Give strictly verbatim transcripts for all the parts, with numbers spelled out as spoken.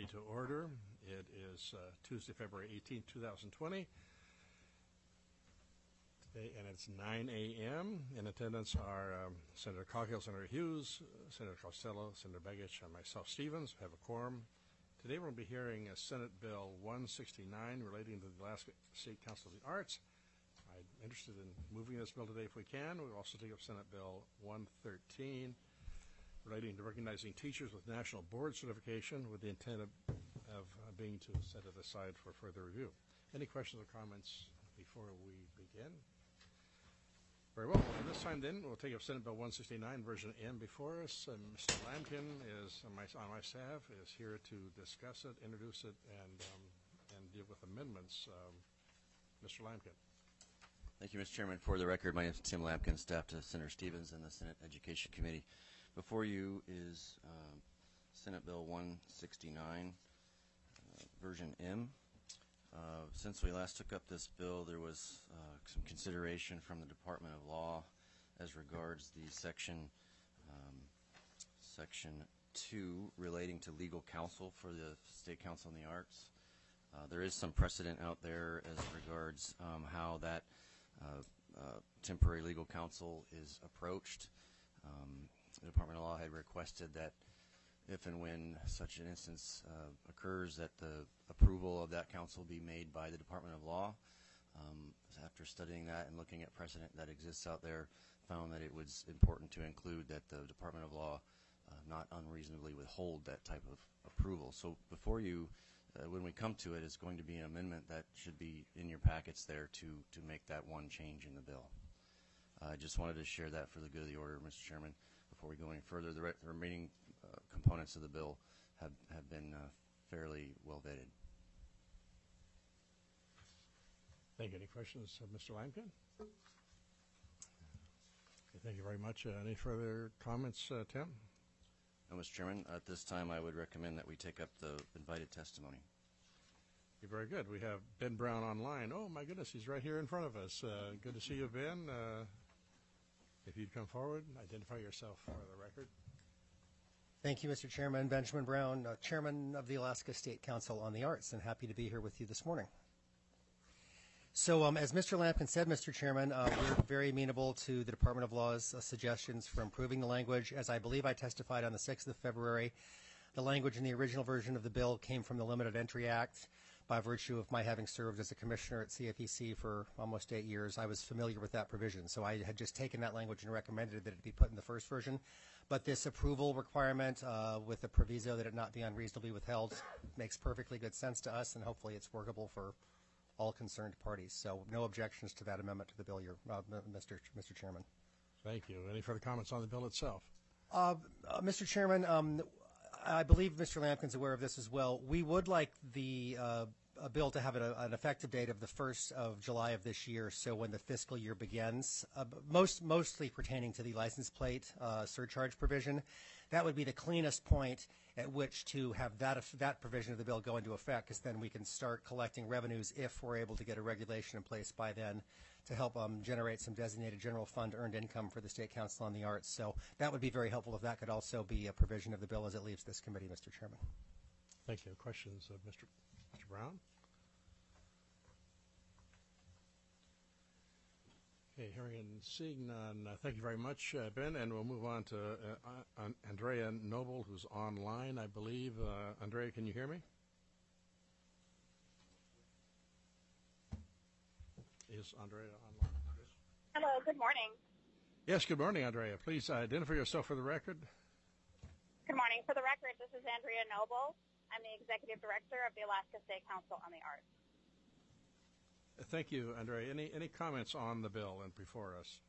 To order. It is uh, Tuesday, February eighteenth, two thousand twenty. Today, and it's nine a m In attendance are um, Senator Coghill, Senator Hughes, Senator Costello, Senator Begich, and myself, Stevens. We have a quorum. Today we're going to be hearing a Senate Bill one sixty-nine relating to the Alaska State Council of the Arts. I'm interested in moving this bill today if we can. We'll also take up Senate Bill one thirteen relating to recognizing teachers with national board certification with the intent of, of uh, being to set it aside for further review. Any questions or comments before we begin? Very well. Well, this time then, we'll take up Senate Bill one sixty-nine, version M before us. Uh, Mister Lamkin is on my, on my staff, is here to discuss it, introduce it, and, um, and deal with amendments. Um, Mister Lamkin. Thank you, Mister Chairman. For the record, my name is Tim Lampkin, staff to Senator Stevens and the Senate Education Committee. Before you is uh, Senate Bill one sixty-nine, uh, version M. Uh, since we last took up this bill, there was uh, some consideration from the Department of Law as regards the section um, section two relating to legal counsel for the State Council on the Arts. Uh, there is some precedent out there as regards um, how that uh, uh, temporary legal counsel is approached. Um, The Department of Law had requested that if and when such an instance uh, occurs, that the approval of that counsel be made by the Department of Law. Um, after studying that and looking at precedent that exists out there, found that it was important to include that the Department of Law uh, not unreasonably withhold that type of approval. So before you, uh, when we come to it, is going to be an amendment that should be in your packets there to, to make that one change in the bill. I uh, just wanted to share that for the good of the order, Mister Chairman. Before we go any further, the, re the remaining uh, components of the bill have, have been uh, fairly well vetted. Thank you. Any questions of Mister Lamkin? Okay, thank you very much. Uh, any further comments, uh, Tim? No, Mister Chairman. At this time, I would recommend that we take up the invited testimony. You're very good. We have Ben Brown online. Oh, my goodness, he's right here in front of us. Uh, good to see you, Ben. Uh, If you'd come forward, identify yourself for the record. Thank you, Mister Chairman. Benjamin Brown, uh, Chairman of the Alaska State Council on the Arts, and happy to be here with you this morning. So um, as Mister Lampkin said, Mister Chairman, uh, we're very amenable to the Department of Law's uh, suggestions for improving the language. As I believe I testified on the sixth of February, the language in the original version of the bill came from the Limited Entry Act. By virtue of my having served as a commissioner at C F E C for almost eight years, I was familiar with that provision. So I had just taken that language and recommended that it be put in the first version. But this approval requirement uh, with the proviso that it not be unreasonably withheld makes perfectly good sense to us, and hopefully it's workable for all concerned parties. So no objections to that amendment to the bill, your, uh, Mister Mister Chairman. Thank you. Any further comments on the bill itself? Uh, uh, Mister Chairman, um, I believe Mister Lampkin's aware of this as well. We would like the uh, a bill to have an, an effective date of the first of July of this year, so when the fiscal year begins, uh, most mostly pertaining to the license plate uh, surcharge provision. That would be the cleanest point at which to have that that provision of the bill go into effect, because then we can start collecting revenues if we're able to get a regulation in place by then to help um, generate some designated general fund earned income for the State Council on the Arts. So that would be very helpful if that could also be a provision of the bill as it leaves this committee, Mister Chairman. Thank you. Questions of Mister Mister Brown? Okay, hearing and seeing none, uh, thank you very much, uh, Ben, and we'll move on to uh, uh, Andrea Noble, who's online, I believe. Uh, Andrea, can you hear me? Is Andrea online? Hello, good morning. Yes, good morning, Andrea. Please identify yourself for the record. Good morning. For the record, this is Andrea Noble. I'm the Executive Director of the Alaska State Council on the Arts. Thank you, Andrea. Any, any comments on the bill and before us?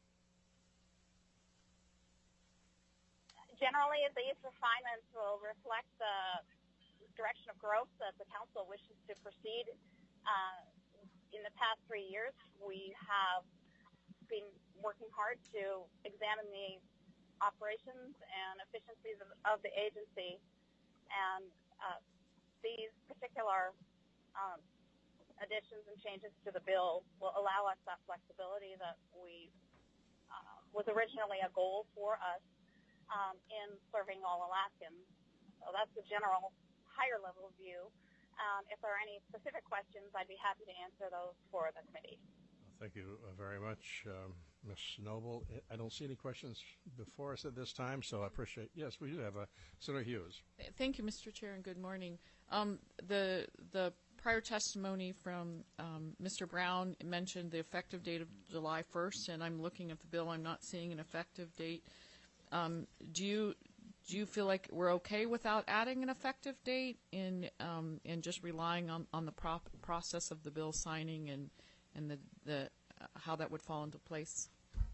Generally, these refinements will reflect the direction of growth that the Council wishes to proceed. Uh, in the past three years, we have been working hard to examine the operations and efficiencies of, of the agency, and uh, these particular um, additions and changes to the bill will allow us that flexibility that we uh, was originally a goal for us um, in serving all Alaskans. So that's the general higher level view. Um, if there are any specific questions, I'd be happy to answer those for the committee. Thank you uh, very much, um, Miz Noble. I don't see any questions before us at this time, so I appreciate. Yes, we do have a Senator Hughes. Thank you, Mister Chair, and good morning. Um, the the prior testimony from um, Mister Brown mentioned the effective date of July first, and I'm looking at the bill. I'm not seeing an effective date. Um, do you do you feel like we're okay without adding an effective date in um, and just relying on on the prop process of the bill signing and and the, the uh, how that would fall into place?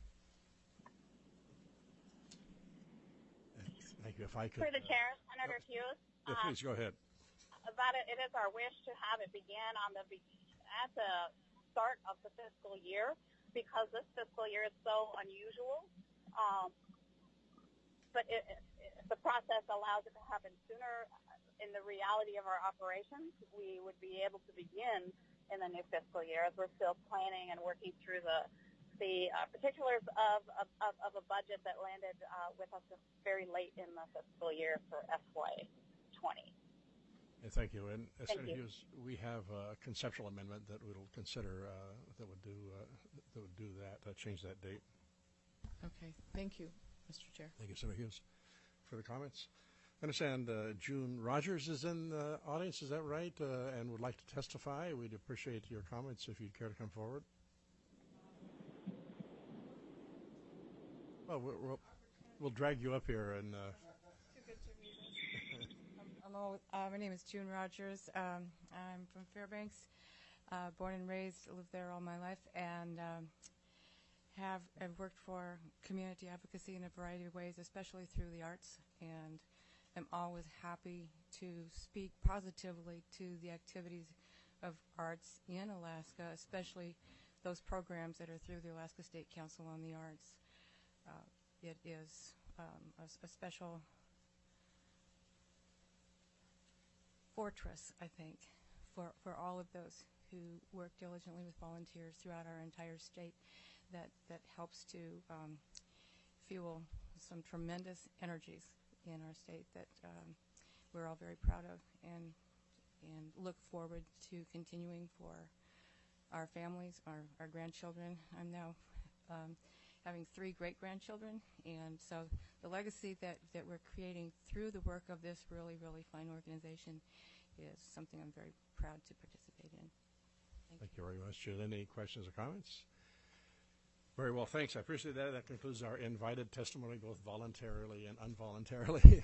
Thank you. If I could. Through the uh, chair, Senator Hughes. Yeah, um, please go ahead. About it, it is our wish to have it begin on the be- at the start of the fiscal year, because this fiscal year is so unusual. Um, but it, it, the process allows it to happen sooner. In the reality of our operations, we would be able to begin in the new fiscal year, as we're still planning and working through the the uh, particulars of, of, of a budget that landed uh, with us very late in the fiscal year for F Y twenty. Yeah, thank you. And uh, Thank Senator you. Hughes, we have a conceptual amendment that we'll consider uh, that would do uh, that would do that, uh, change that date. Okay, thank you, Mister Chair. Thank you, Senator Hughes. Further comments? I understand uh, June Rogers is in the audience, is that right? Uh, and would like to testify. We'd appreciate your comments if you'd care to come forward. Well, we'll, we'll, we'll drag you up here and. Uh, Hello, uh, my name is June Rogers. Um, I'm from Fairbanks, uh, born and raised, lived there all my life, and um, have I've worked for community advocacy in a variety of ways, especially through the arts, and I'm always happy to speak positively to the activities of arts in Alaska, especially those programs that are through the Alaska State Council on the Arts. Uh, it is um, a, a special fortress, I think, for, for all of those who work diligently with volunteers throughout our entire state that, that helps to um, fuel some tremendous energies in our state that um, we're all very proud of and and look forward to continuing for our families, our, our grandchildren. I'm now um, having three great-grandchildren, and so the legacy that, that we're creating through the work of this really, really fine organization is something I'm very proud to participate in. Thank, Thank you very much, Jude. Any questions or comments? Very well, thanks. I appreciate that. That concludes our invited testimony, both voluntarily and involuntarily.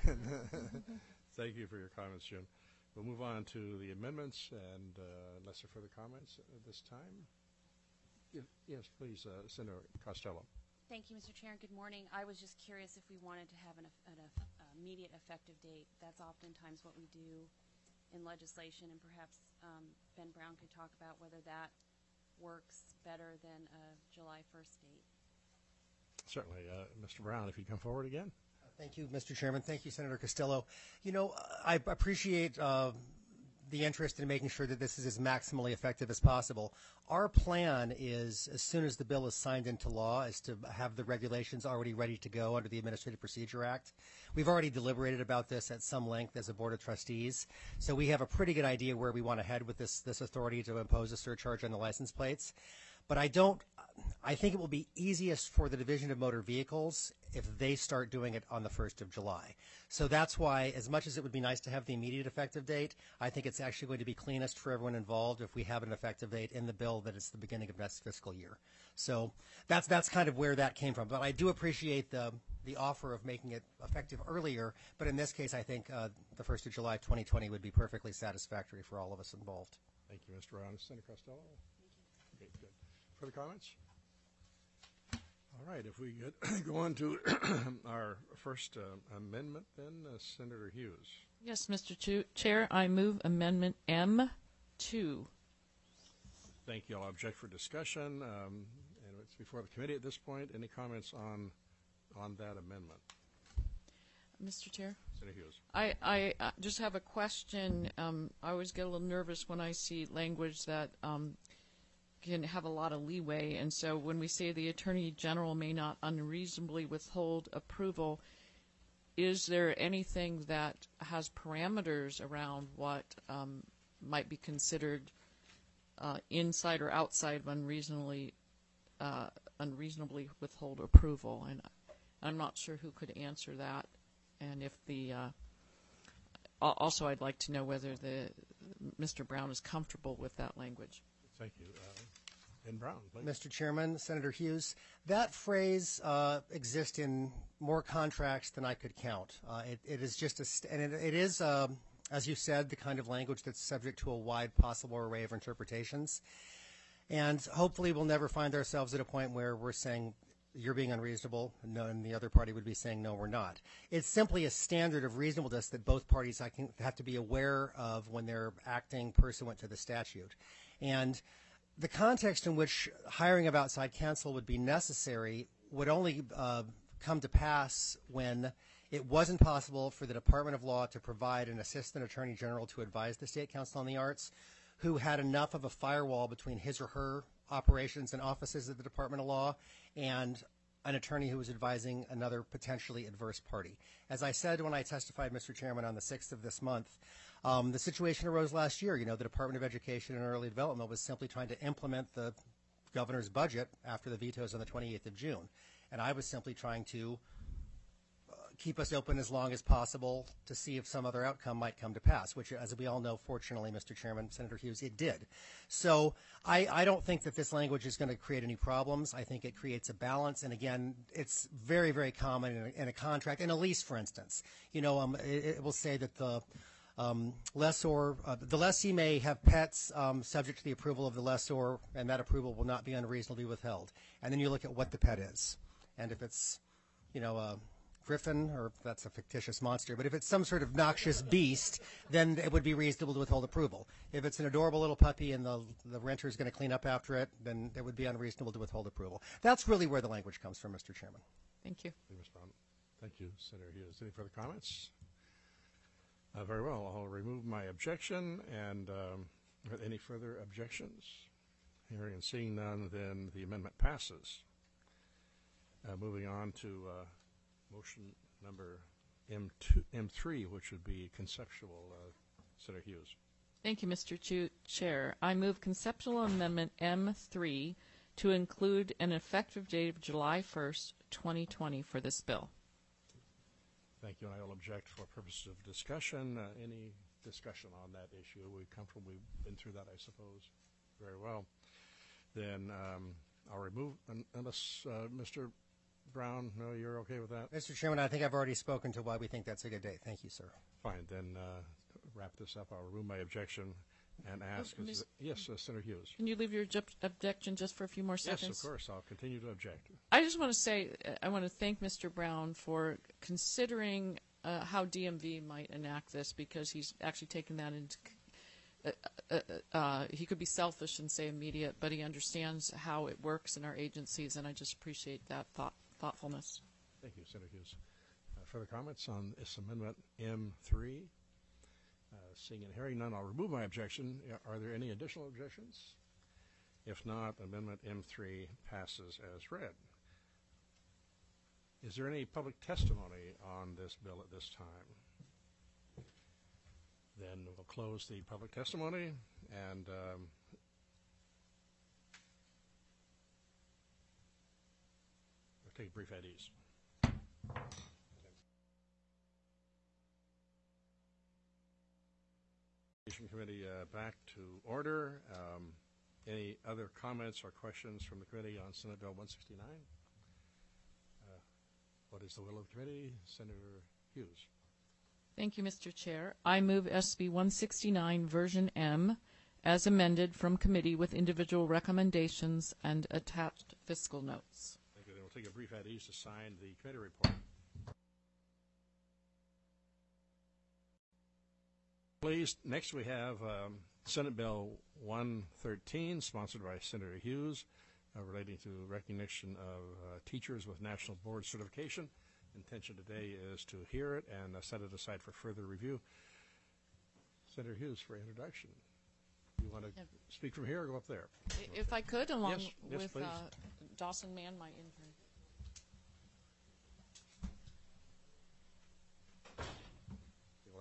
Thank you for your comments, June. We'll move on to the amendments, and uh, unless there are further comments at this time. Yes, yes please, uh, Senator Costello. Thank you, Mister Chair. Good morning. I was just curious if we wanted to have an, an uh, immediate effective date. That's oftentimes what we do in legislation, and perhaps um, Ben Brown could talk about whether that works better than a July first date. Certainly. Uh, Mister Brown, if you'd come forward again. Thank you, Mister Chairman. Thank you, Senator Costello. You know, I appreciate uh, the interest in making sure that this is as maximally effective as possible. Our plan is, as soon as the bill is signed into law, is to have the regulations already ready to go under the Administrative Procedure Act. We've already deliberated about this at some length as a Board of Trustees, so we have a pretty good idea where we want to head with this, this authority to impose a surcharge on the license plates. But I don't, I think it will be easiest for the Division of Motor Vehicles if they start doing it on the first of July. So that's why, as much as it would be nice to have the immediate effective date, I think it's actually going to be cleanest for everyone involved if we have an effective date in the bill that it's the beginning of next fiscal year. So that's that's kind of where that came from. But I do appreciate the the offer of making it effective earlier. But in this case, I think uh, the first of July twenty twenty would be perfectly satisfactory for all of us involved. Thank you, Mister Brown. Senator Costello? Thank you. Okay, good. Further comments? All right, if we could go on to our first uh, amendment, then uh, Senator Hughes. Yes, Mister Ch- Chair, I move Amendment M two. Thank you. I'll object for discussion, um, and it's before the committee at this point. Any comments on on that amendment? Mister Chair? Senator Hughes. I, I uh, just have a question. Um, I always get a little nervous when I see language that um, can have a lot of leeway. And so when we say the Attorney General may not unreasonably withhold approval, is there anything that has parameters around what um, might be considered uh, inside or outside of unreasonably uh, unreasonably withhold approval? And I'm not sure who could answer that. And if the uh, al- also, I'd like to know whether the Mister Brown is comfortable with that language. Thank you. Uh, Ben Brown, please. Mister Chairman, Senator Hughes, that phrase uh, exists in more contracts than I could count. Uh, it, it is just a, st- and it, it is, um, as you said, the kind of language that's subject to a wide possible array of interpretations. And hopefully we'll never find ourselves at a point where we're saying you're being unreasonable, no, and the other party would be saying no, we're not. It's simply a standard of reasonableness that both parties I can, have to be aware of when they're acting pursuant to the statute. And the context in which hiring of outside counsel would be necessary would only uh, come to pass when it wasn't possible for the Department of Law to provide an assistant attorney general to advise the State Council on the Arts who had enough of a firewall between his or her operations and offices of the Department of Law and an attorney who was advising another potentially adverse party. As I said when I testified, Mister Chairman, on the sixth of this month, Um, the situation arose last year. You know, the Department of Education and Early Development was simply trying to implement the governor's budget after the vetoes on the twenty-eighth of June. And I was simply trying to uh, keep us open as long as possible to see if some other outcome might come to pass, which, as we all know, fortunately, Mister Chairman, Senator Hughes, it did. So I, I don't think that this language is going to create any problems. I think it creates a balance. And again, it's very, very common in a, in a contract, in a lease, for instance. You know, um, it, it will say that the Um, lessor, uh, the lessee may have pets um, subject to the approval of the lessor, and that approval will not be unreasonably withheld. And then you look at what the pet is. And if it's, you know, a griffin, or that's a fictitious monster, but if it's some sort of noxious beast, then it would be reasonable to withhold approval. If it's an adorable little puppy and the, the renter is going to clean up after it, then it would be unreasonable to withhold approval. That's really where the language comes from, Mister Chairman. Thank you. Thank you, Miz Brown. Thank you, Senator Hughes. Any further comments? Uh, very well. I'll remove my objection. And um, any further objections? Hearing and seeing none, then the amendment passes. Uh, moving on to uh, motion number M two, M three, which would be conceptual. Uh, Senator Hughes. Thank you, Mister Ch- Chair. I move conceptual amendment M three to include an effective date of July first, twenty twenty for this bill. Thank you, and I will object for purposes of discussion. Uh, any discussion on that issue? Are we comfortable? We've been through that, I suppose. Very well. Then um, I'll remove, un- unless uh, Mister Brown, no, you're okay with that? Mister Chairman, I think I've already spoken to why we think that's a good date. Thank you, sir. Fine, then uh, to wrap this up. I'll remove my objection and ask. Oh, is it, yes, uh, Senator Hughes. Can you leave your ob- objection just for a few more seconds? Yes, of course. I'll continue to object. I just want to say, uh, I want to thank Mister Brown for considering uh, how D M V might enact this, because he's actually taken that into uh, uh, uh, he could be selfish and say immediate, but he understands how it works in our agencies, and I just appreciate that thought, thoughtfulness. Thank you, Senator Hughes. Uh, further comments on this amendment M three? Uh, seeing and hearing none, I'll remove my objection. Are there any additional objections? If not, amendment M three passes as read. Is there any public testimony on this bill at this time? Then we'll close the public testimony and um, we'll take a brief at ease. Committee uh, back to order. Um, any other comments or questions from the committee on Senate Bill one sixty-nine? Uh, what is the will of the committee? Senator Hughes. Thank you, Mister Chair. I move S B one sixty-nine version M as amended from committee with individual recommendations and attached fiscal notes. Thank you. Then we'll take a brief at ease to sign the committee report. Please, next we have um, Senate Bill one thirteen, sponsored by Senator Hughes, uh, relating to recognition of uh, teachers with national board certification. Intention today is to hear it and uh, set it aside for further review. Senator Hughes for introduction. You want to Yeah. speak from here or go up there? If I could, along Yes, yes, with please. uh, Dawson Mann, my intern.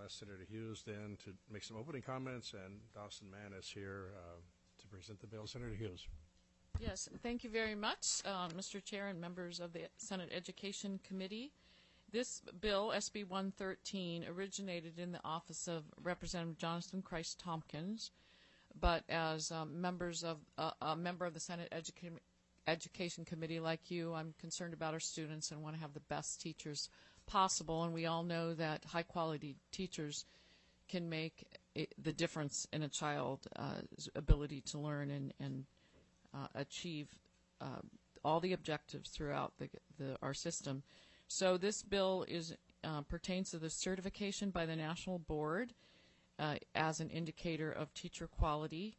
I'll ask Senator Hughes then to make some opening comments, and Dawson Mann is here uh, to present the bill. Senator Hughes. Yes, thank you very much, uh, Mister Chair and members of the Senate Education Committee. This bill, S B one thirteen, originated in the office of Representative Jonathan Christ Tompkins, but as um, members of uh, a member of the Senate Educa- Education Committee like you, I'm concerned about our students and want to have the best teachers possible. And we all know that high-quality teachers can make it, the difference in a child's uh, ability to learn and, and uh, achieve uh, all the objectives throughout the, the, our system. So this bill is uh, pertains to the certification by the National Board uh, as an indicator of teacher quality,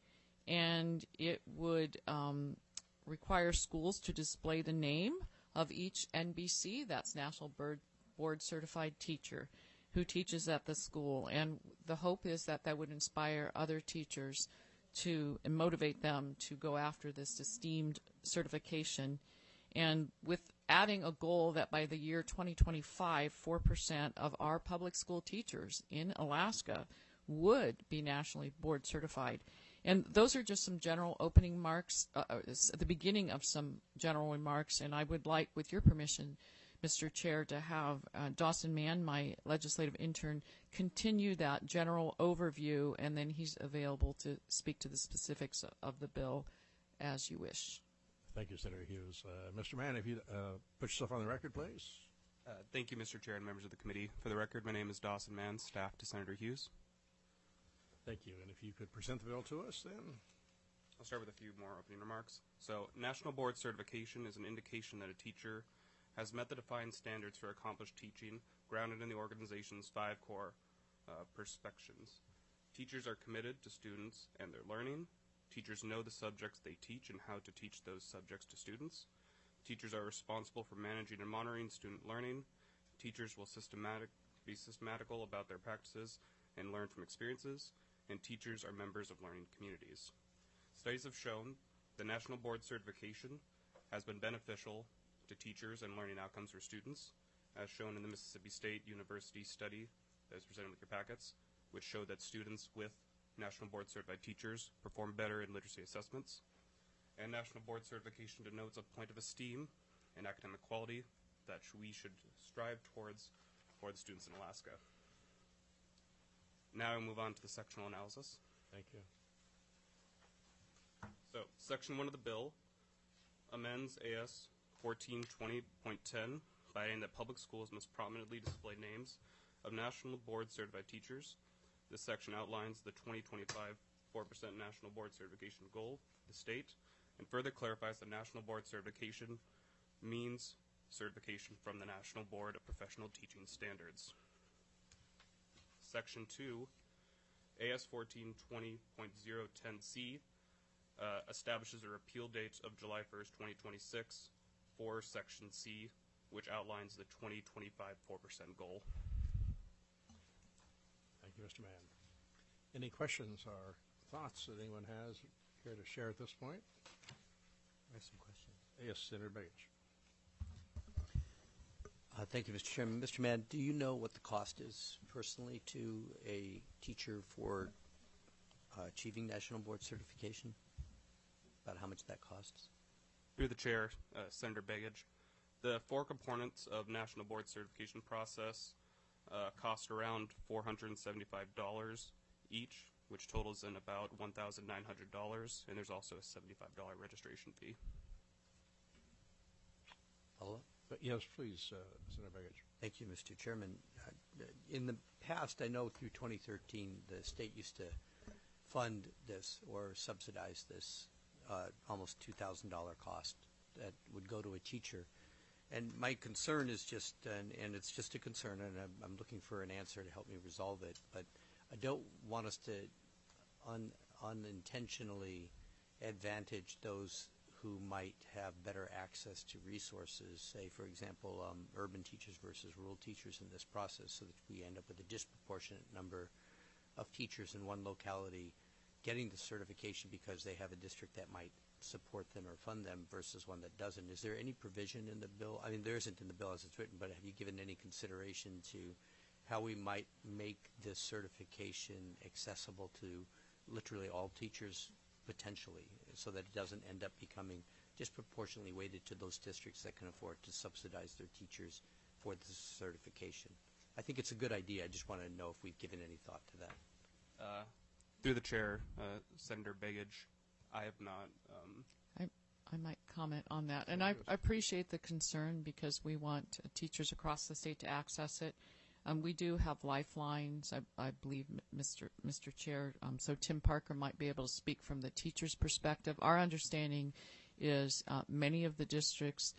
and it would um, require schools to display the name of each N B C, that's National Board, Board Certified Teacher, who teaches at the school. And the hope is that that would inspire other teachers to and motivate them to go after this esteemed certification. And with adding a goal that by the year twenty twenty-five, four percent of our public school teachers in Alaska would be nationally board certified. And those are just some general opening remarks, uh, at the beginning of some general remarks. And I would like, with your permission, Mister Chair, to have uh, Dawson Mann, my legislative intern, continue that general overview, and then he's available to speak to the specifics of the bill as you wish. Thank you, Senator Hughes. Uh, Mister Mann, if you uh, put yourself on the record, please. Uh, thank you, Mister Chair and members of the committee. For the record, my name is Dawson Mann, staff to Senator Hughes. Thank you. And if you could present the bill to us, then. I'll start with a few more opening remarks. So, National Board Certification is an indication that a teacher has met the defined standards for accomplished teaching, grounded in the organization's five core uh, perspectives. Teachers are committed to students and their learning. Teachers know the subjects they teach and how to teach those subjects to students. Teachers are responsible for managing and monitoring student learning. Teachers will systematic, be systematical about their practices and learn from experiences. And teachers are members of learning communities. Studies have shown that National Board Certification has been beneficial to teachers and learning outcomes for students, as shown in the Mississippi State University study that is presented with your packets, which showed that students with National Board Certified teachers perform better in literacy assessments. And National Board Certification denotes a point of esteem and academic quality that we should strive towards for the students in Alaska. Now we move on to the sectional analysis. Thank you. So, Section one of the bill amends A S fourteen twenty point ten by adding that public schools must prominently display names of National Board Certified teachers. This section outlines the twenty twenty-five four percent National Board Certification goal of the state, and further clarifies that National Board Certification means certification from the National Board of Professional Teaching Standards. Section two, A S fourteen twenty point oh ten C, uh, establishes a repeal date of July first, twenty twenty-six for Section C, which outlines the twenty twenty-five four percent goal. Thank you, Mister Mann. Any questions or thoughts that anyone has here to share at this point? I have some questions. Yes, Senator Begich. Uh, thank you, Mister Chairman. Mister Mann, do you know what the cost is personally to a teacher for uh, achieving National Board Certification? About how much that costs? Through the chair, uh, Senator Begich, the four components of National Board Certification process uh, cost around four hundred seventy-five dollars each, which totals in about one thousand nine hundred dollars, and there's also a seventy-five dollar registration fee. Follow up? But yes, please, uh, Senator Begich. Thank you, Mister Chairman. Uh, in the past, I know through twenty thirteen, the state used to fund this or subsidize this uh, almost two thousand dollar cost that would go to a teacher. And my concern is just, and, and it's just a concern, and I'm, I'm looking for an answer to help me resolve it, but I don't want us to un, unintentionally advantage those who might have better access to resources, say, for example, um, urban teachers versus rural teachers in this process, so that we end up with a disproportionate number of teachers in one locality getting the certification because they have a district that might support them or fund them versus one that doesn't. Is there any provision in the bill? I mean, there isn't in the bill as it's written, but have you given any consideration to how we might make this certification accessible to literally all teachers potentially, so that it doesn't end up becoming disproportionately weighted to those districts that can afford to subsidize their teachers for this certification. I think it's a good idea. I just want to know if we've given any thought to that. Uh, through the chair, uh, Senator Begich, I have not. Um, I, I might comment on that. And I, I appreciate the concern because we want uh, teachers across the state to access it. Um, we do have lifelines, I, I believe, Mister Mister Chair. Um, so Tim Parker might be able to speak from the teacher's perspective. Our understanding is uh, many of the districts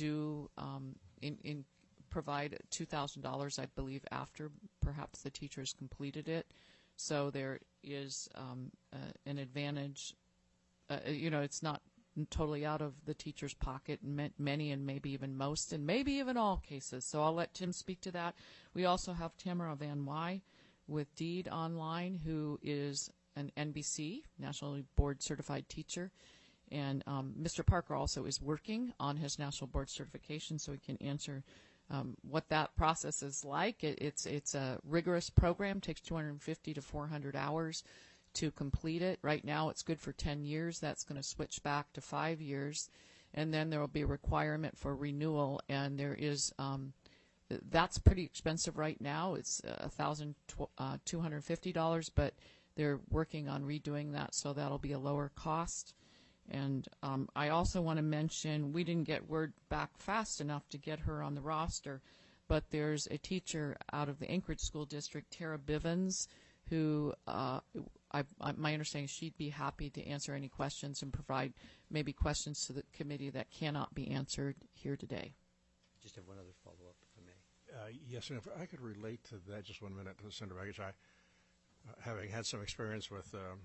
do um, in, in provide two thousand dollars, I believe, after perhaps the teachers completed it. So there is um, uh, an advantage. Uh, you know, it's not totally out of the teacher's pocket in many and maybe even most and maybe even all cases. So I'll let Tim speak to that. We also have Tamara Van Wy with DEED Online, who is an N B C, National Board Certified Teacher. And um, Mister Parker also is working on his National Board Certification, so he can answer um, what that process is like. It, it's, it's a rigorous program, takes two hundred fifty to four hundred hours to complete it. Right now it's good for ten years. That's going to switch back to five years. And then there will be a requirement for renewal, and there is um, that's pretty expensive right now. It's one thousand two hundred fifty dollars, but they're working on redoing that, so that'll be a lower cost. And um, I also want to mention, we didn't get word back fast enough to get her on the roster, but there's a teacher out of the Anchorage School District, Tara Bivens, who uh, I, I, my understanding is she'd be happy to answer any questions and provide maybe questions to the committee that cannot be answered here today. Just have one other follow-up, if I may. Uh, yes, and if I could relate to that just one minute, to Senator Begich. I, uh, having had some experience with um,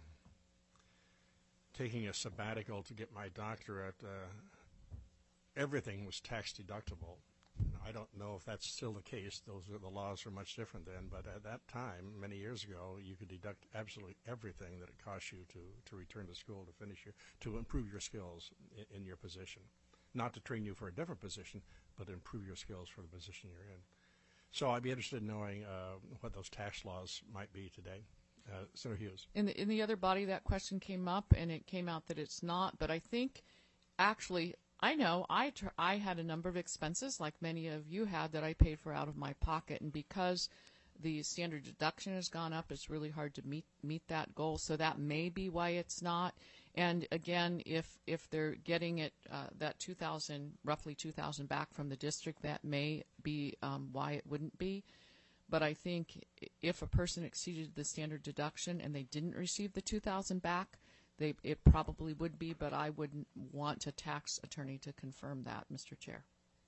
taking a sabbatical to get my doctorate, uh, everything was tax deductible. Now, I don't know if that's still the case. Those are, the laws are much different then, but at that time, many years ago, you could deduct absolutely everything that it cost you to, to return to school to finish your, to improve your skills in, in your position. Not to train you for a different position, but to improve your skills for the position you're in. So I'd be interested in knowing uh, what those tax laws might be today. Uh, Senator Hughes. In the, in the other body, that question came up, and it came out that it's not. But I think, actually, I know I tr I had a number of expenses, like many of you had, that I paid for out of my pocket, and because the standard deduction has gone up, it's really hard to meet meet that goal. So that may be why it's not. And again, if if they're getting it uh, that two thousand, roughly two thousand back from the district, that may be um, why it wouldn't be. But I think if a person exceeded the standard deduction and they didn't receive the two thousand back, they, it probably would be, but I wouldn't want a tax attorney to confirm that, Mister Chair.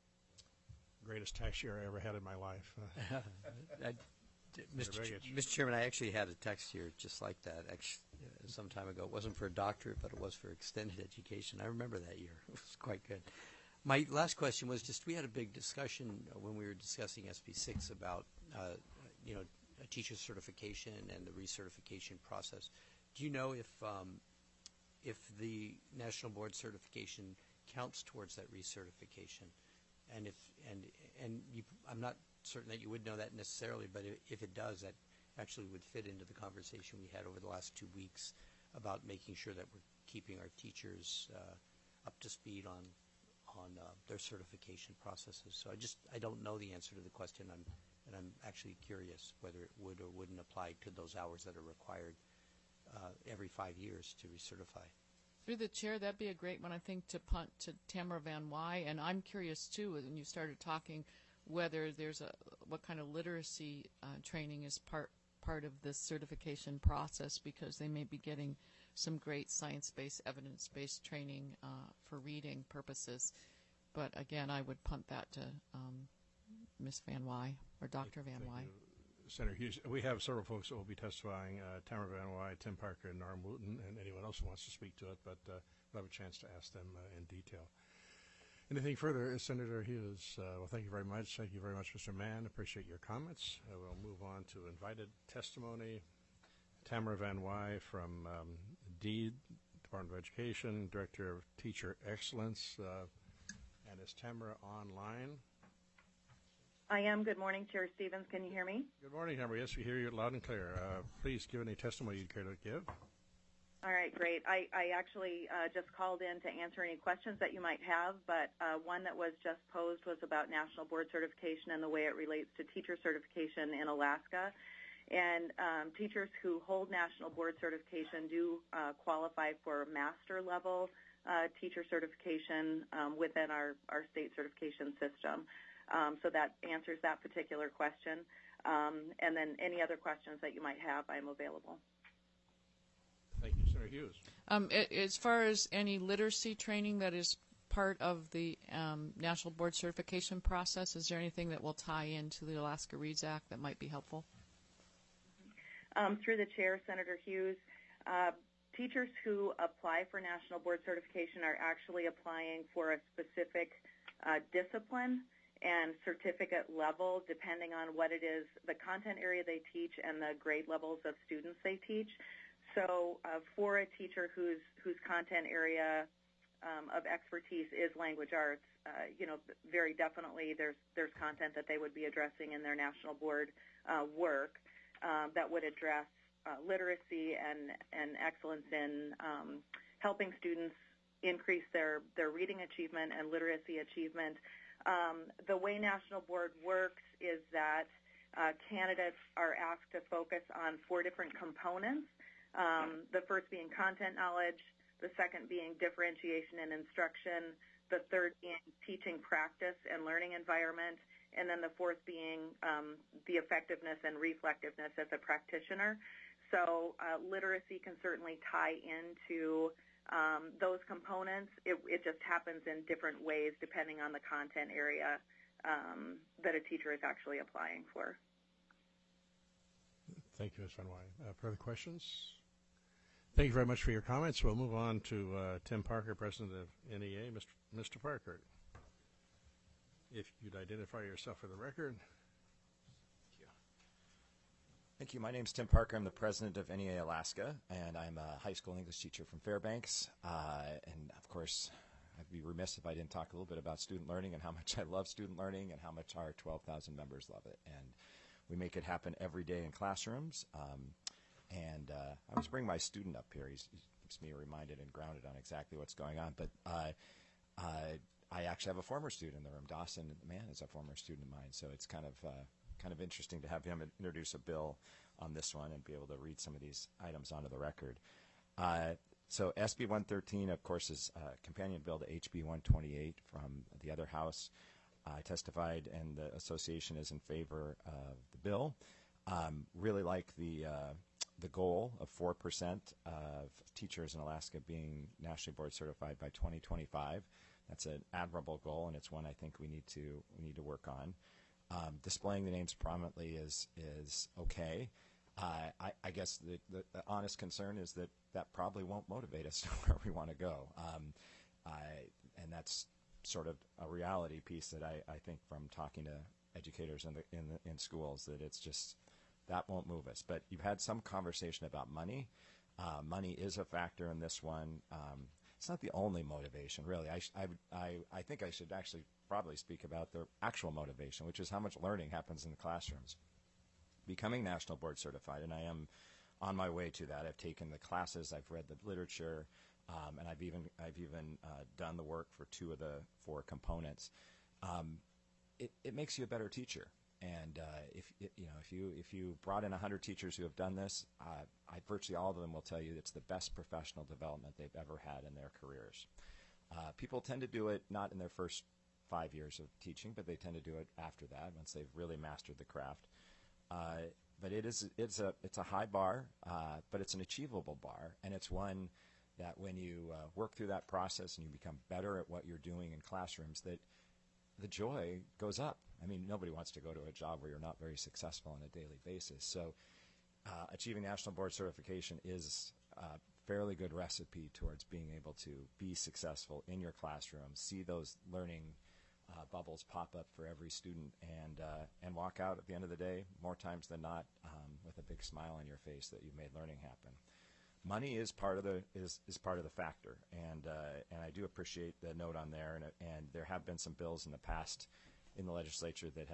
Greatest tax year I ever had in my life. Uh, I, Mister Ch Mister Chairman, I actually had a text here just like that actually, uh, some time ago. It wasn't for a doctorate, but it was for extended education. I remember that year. It was quite good. My last question was just, we had a big discussion uh, when we were discussing S B six about, uh, you know, a teacher certification and the recertification process. Do you know if um, if the National Board certification counts towards that recertification? And if and and you, I'm not certain that you would know that necessarily, but if, if it does, that actually would fit into the conversation we had over the last two weeks about making sure that we're keeping our teachers uh, up to speed on on uh, their certification processes. So I just I don't know the answer to the question. I'm and I'm actually curious whether it would or wouldn't apply to those hours that are required uh, every five years to recertify. Through the chair, that'd be a great one, I think, to punt to Tamara Van Wy. And I'm curious too, when you started talking, whether there's a what kind of literacy uh, training is part part of this certification process, because they may be getting some great science-based, evidence-based training uh, for reading purposes. But again, I would punt that to um, Miz Van Wy or Doctor Van Thank Wy. you, Senator Hughes. We have several folks that will be testifying, uh, Tamara Van Wy, Tim Parker, and Norm Wooten, and anyone else who wants to speak to it, but uh, we'll have a chance to ask them uh, in detail. Anything further, Senator Hughes? Uh, well, thank you very much. Thank you very much, Mister Mann. Appreciate your comments. Uh, we'll move on to invited testimony. Tamara Van Wy from um, DEED, Department of Education, Director of Teacher Excellence. Uh, and is Tamara online? I am. Good morning, Chair Stevens. Can you hear me? Good morning, Amber. Yes, we hear you loud and clear. Uh, please give any testimony you'd care to give. All right, great. I, I actually uh, just called in to answer any questions that you might have, but uh, one that was just posed was about national board certification and the way it relates to teacher certification in Alaska. And um, teachers who hold national board certification do uh, qualify for master level uh, teacher certification um, within our, our state certification system. Um, so that answers that particular question. Um, and then any other questions that you might have, I'm available. Thank you, Senator Hughes. Um, a- as far as any literacy training that is part of the um, National Board Certification process, is there anything that will tie into the Alaska Reads Act that might be helpful? Um, through the chair, Senator Hughes, uh, teachers who apply for National Board Certification are actually applying for a specific uh, discipline and certificate level depending on what it is, the content area they teach and the grade levels of students they teach. So uh, for a teacher whose whose content area um, of expertise is language arts, uh, you know, very definitely there's there's content that they would be addressing in their national board uh, work um, that would address uh, literacy and and excellence in um, helping students increase their their reading achievement and literacy achievement. Um, the way National Board works is that uh, candidates are asked to focus on four different components. Um, the first being content knowledge, the second being differentiation and instruction, the third being teaching practice and learning environment, and then the fourth being um, the effectiveness and reflectiveness as a practitioner. So uh, literacy can certainly tie into um, those components. It, it just happens in different ways depending on the content area um, that a teacher is actually applying for. Thank you, Miz Van Wy. Uh, further questions? Thank you very much for your comments. We'll move on to uh, Tim Parker, President of N E A. Mister Mister Parker, if you'd identify yourself for the record. Thank you. Thank you. My name is Tim Parker. I'm the President of N E A Alaska, and I'm a high school English teacher from Fairbanks. Uh, and, of course, I'd be remiss if I didn't talk a little bit about student learning and how much I love student learning and how much our twelve thousand members love it. And we make it happen every day in classrooms. Um, And uh, I always bring my student up here. He's, he keeps me reminded and grounded on exactly what's going on. But uh, uh, I actually have a former student in the room. Dawson, the man, is a former student of mine. So it's kind of uh, kind of interesting to have him introduce a bill on this one and be able to read some of these items onto the record. Uh, so S B one thirteen, of course, is a companion bill to H B one twenty-eight from the other house. I testified, and the association is in favor of the bill. Um, really like the uh, the goal of four percent of teachers in Alaska being nationally board certified by twenty twenty-five. That's an admirable goal, and it's one I think we need to we need to work on. Um, displaying the names prominently is is okay. Uh, I, I guess the, the, the honest concern is that that probably won't motivate us to where we want to go. Um, I, and that's sort of a reality piece that I, I think from talking to educators in the in the, in schools, that it's just that won't move us. But you've had some conversation about money. Uh, money is a factor in this one. Um, it's not the only motivation, really. I, sh- I, I, I think I should actually probably speak about the actual motivation, which is how much learning happens in the classrooms. Becoming national board certified, and I am on my way to that. I've taken the classes, I've read the literature, um, and I've even I've even uh, done the work for two of the four components. Um, it, it makes you a better teacher. And uh, if it, you know, if you if you brought in a hundred teachers who have done this, uh, I virtually all of them will tell you it's the best professional development they've ever had in their careers. Uh, people tend to do it not in their first five years of teaching, but they tend to do it after that once they've really mastered the craft. Uh, but it is it's a it's a high bar, uh, but it's an achievable bar, and it's one that when you uh, work through that process and you become better at what you're doing in classrooms, that the joy goes up. I mean, nobody wants to go to a job where you're not very successful on a daily basis. So uh, achieving national board certification is a fairly good recipe towards being able to be successful in your classroom, see those learning uh, bubbles pop up for every student, and uh, and walk out at the end of the day, more times than not, um, with a big smile on your face that you've made learning happen. Money is part of the is, is part of the factor, and uh, and I do appreciate the note on there, and and there have been some bills in the past in the legislature that have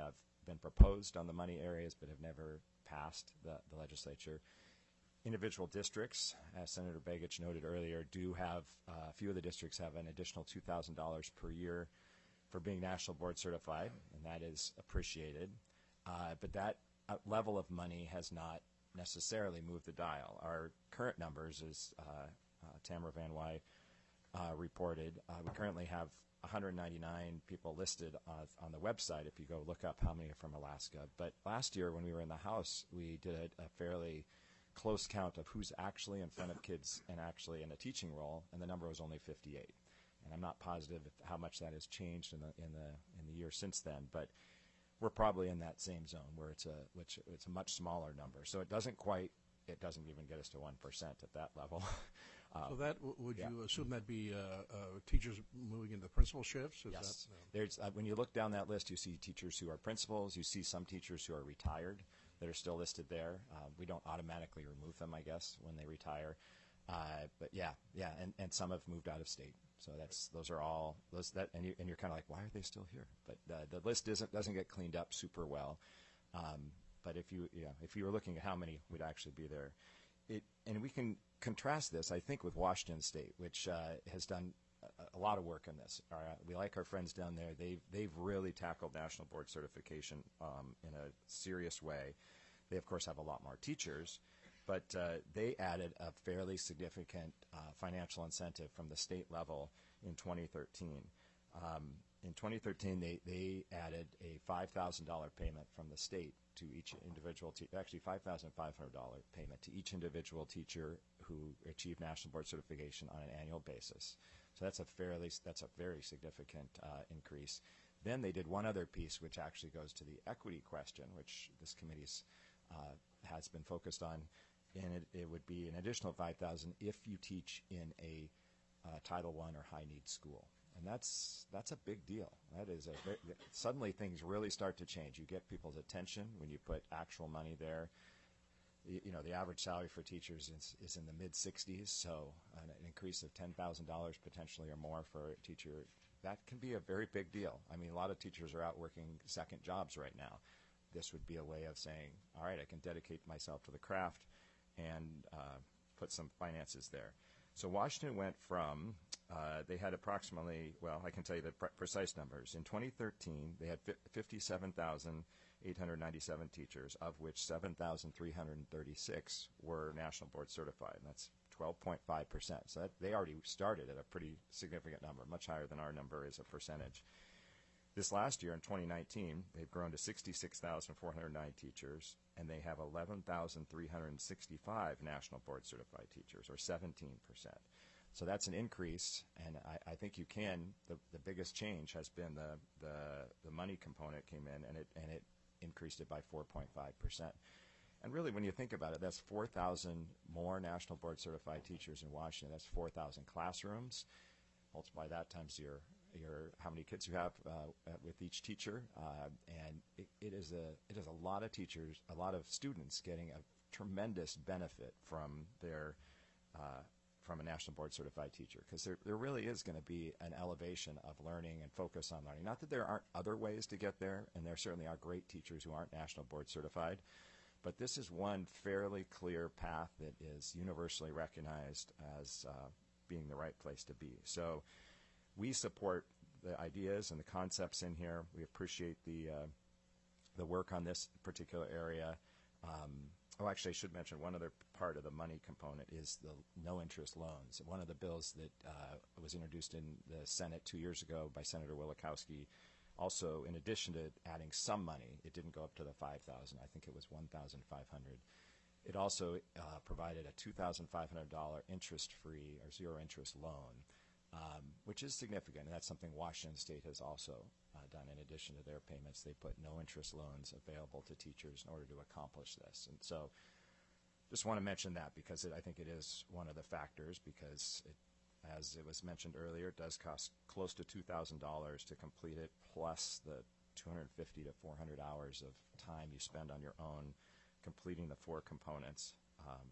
been proposed on the money areas but have never passed the, the legislature. Individual districts, as Senator Begich noted earlier, do have, uh, a few of the districts have an additional two thousand dollars per year for being national board certified, and that is appreciated. Uh, but that uh, level of money has not necessarily moved the dial. Our current numbers, as uh, uh, Tamara Van Wy uh, reported, uh, we currently have one hundred ninety-nine people listed uh, on the website if you go look up how many are from Alaska. But last year when we were in the House, we did a, a fairly close count of who's actually in front of kids and actually in a teaching role, and the number was only fifty-eight. And I'm not positive if, how much that has changed in the in the in the year since then, but we're probably in that same zone where it's a which it's a much smaller number. So it doesn't quite it doesn't even get us to one percent at that level. um, So that, w- would yeah. you assume that'd be uh, uh, teachers moving into principalships? Is Yes. that, uh, There's, uh, when you look down that list, you see teachers who are principals. You see some teachers who are retired that are still listed there. Uh, we don't automatically remove them, I guess, when they retire. Uh, but yeah, yeah, and, and some have moved out of state. So that's those are all those that, and you and you're kind of like, why are they still here? But uh, the list doesn't doesn't get cleaned up super well. Um, but if you yeah, if you were looking at how many would actually be there, it and we can contrast this, I think, with Washington State, which uh, has done a, a lot of work on this. All right, we like our friends down there. They've they've really tackled national board certification um, in a serious way. They of course have a lot more teachers, but uh, they added a fairly significant uh, financial incentive from the state level in twenty thirteen. Um, in twenty thirteen, they, they added a five thousand dollars payment from the state to each individual teacher, actually five thousand five hundred dollars payment to each individual teacher who achieved national board certification on an annual basis. So that's a fairly, that's a very significant uh, increase. Then they did one other piece, which actually goes to the equity question, which this committee's uh, has been focused on, and it, it would be an additional five thousand dollars if you teach in a uh, Title one or high need school. And that's that's a big deal. That is a very, suddenly things really start to change. You get people's attention when you put actual money there. You, you know, the average salary for teachers is, is in the mid sixties, so an, an increase of ten thousand dollars potentially or more for a teacher, that can be a very big deal. I mean, a lot of teachers are out working second jobs right now. This would be a way of saying, all right, I can dedicate myself to the craft and uh, put some finances there. So Washington went from, uh, they had approximately, well, I can tell you the pre- precise numbers. In twenty thirteen, they had fi- fifty-seven thousand eight hundred ninety-seven teachers, of which seven thousand three hundred thirty-six were national board certified, and that's twelve point five percent. So that, they already started at a pretty significant number, much higher than our number is a percentage. This last year, in twenty nineteen, they've grown to sixty-six thousand four hundred nine teachers, and they have eleven thousand three hundred sixty-five national board certified teachers, or seventeen percent. So that's an increase, and I, I think you can, the, the biggest change has been the, the, the money component came in, and it, and it increased it by four point five percent. And really, when you think about it, that's four thousand more national board certified teachers in Washington. That's four thousand classrooms. Multiply that times your your how many kids you have uh, with each teacher, uh, and it, it is a it is a lot of teachers, a lot of students getting a tremendous benefit from their uh, from a national board certified teacher, because there there really is going to be an elevation of learning and focus on learning. Not that there aren't other ways to get there, and there certainly are great teachers who aren't national board certified, but this is one fairly clear path that is universally recognized as uh, being the right place to be. So we support the ideas and the concepts in here. We appreciate the uh, the work on this particular area. Um, oh, actually, I should mention one other part of the money component is the no-interest loans. One of the bills that uh, was introduced in the Senate two years ago by Senator Wielechowski, also, in addition to adding some money, it didn't go up to the five thousand dollars. I think it was one thousand five hundred dollars. It also uh, provided a two thousand five hundred dollars interest-free or zero-interest loan, Um, which is significant, and that's something Washington State has also uh, done. In addition to their payments, they put no interest loans available to teachers in order to accomplish this. And so just want to mention that because it, I think it is one of the factors, because it, as it was mentioned earlier, it does cost close to two thousand dollars to complete it, plus the two hundred fifty to four hundred hours of time you spend on your own completing the four components. Um,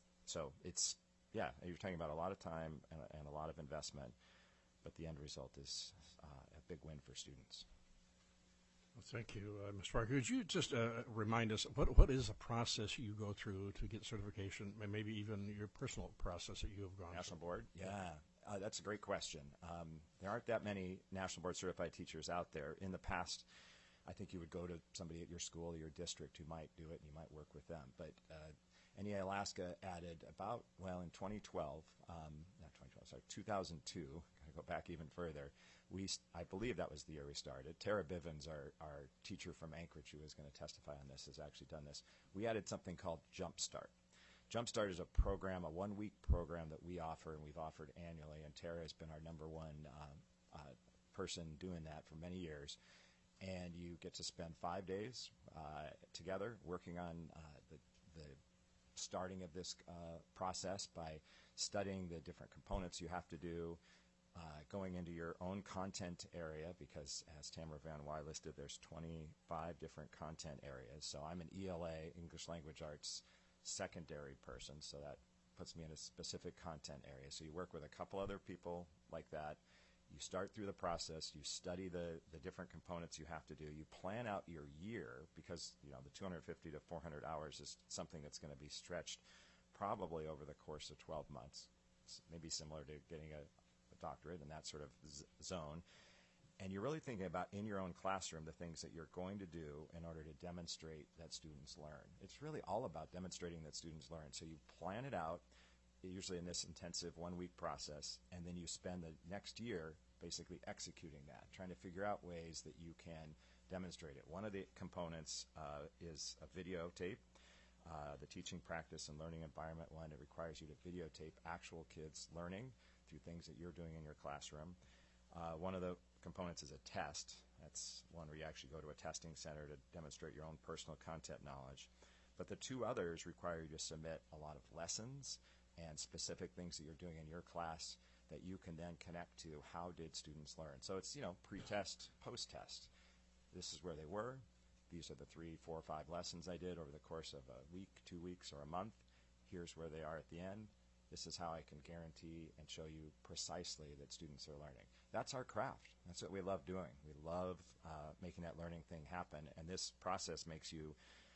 so it's Yeah, you're talking about a lot of time and, and a lot of investment, but the end result is uh, a big win for students. Well, thank you, uh, Mister Parker. Could you just uh, remind us what what is the process you go through to get certification, and maybe even your personal process that you have gone National through? Board? Yeah, uh, that's a great question. Um, there aren't that many National Board certified teachers out there. In the past, I think you would go to somebody at your school or your district who might do it, and you might work with them. But uh, N E A Alaska added about, well, in twenty twelve, um, not twenty twelve, sorry, two thousand two, gotta go back even further, we, I believe that was the year we started. Tara Bivens, our, our teacher from Anchorage, who is going to testify on this, has actually done this. We added something called Jumpstart. Jumpstart is a program, a one-week program that we offer, and we've offered annually, and Tara has been our number one um, uh, person doing that for many years. And you get to spend five days uh, together working on uh, the, the starting of this uh, process by studying the different components you have to do, uh, going into your own content area, because as Tamara Van Wy listed, there's twenty-five different content areas. So I'm an E L A, English Language Arts, secondary person, so that puts me in a specific content area. So you work with a couple other people like that. You start through the process, you study the, the different components you have to do, you plan out your year, because you know the two hundred fifty to four hundred hours is something that's going to be stretched probably over the course of twelve months. It's maybe similar to getting a, a doctorate in that sort of z- zone. And you're really thinking about in your own classroom the things that you're going to do in order to demonstrate that students learn. It's really all about demonstrating that students learn. So you plan it out, usually in this intensive one-week process, and then you spend the next year basically executing that, trying to figure out ways that you can demonstrate it. One of the components uh, is a videotape. Uh, the teaching practice and learning environment one, it requires you to videotape actual kids learning through things that you're doing in your classroom. Uh, one of the components is a test. That's one where you actually go to a testing center to demonstrate your own personal content knowledge. But the two others require you to submit a lot of lessons and specific things that you're doing in your class that you can then connect to how did students learn. So it's, you know, pre-test, post-test. This is where they were. These are the three, four, five lessons I did over the course of a week, two weeks, or a month. Here's where they are at the end. This is how I can guarantee and show you precisely that students are learning. That's our craft. That's what we love doing. We love uh, making that learning thing happen, and this process makes you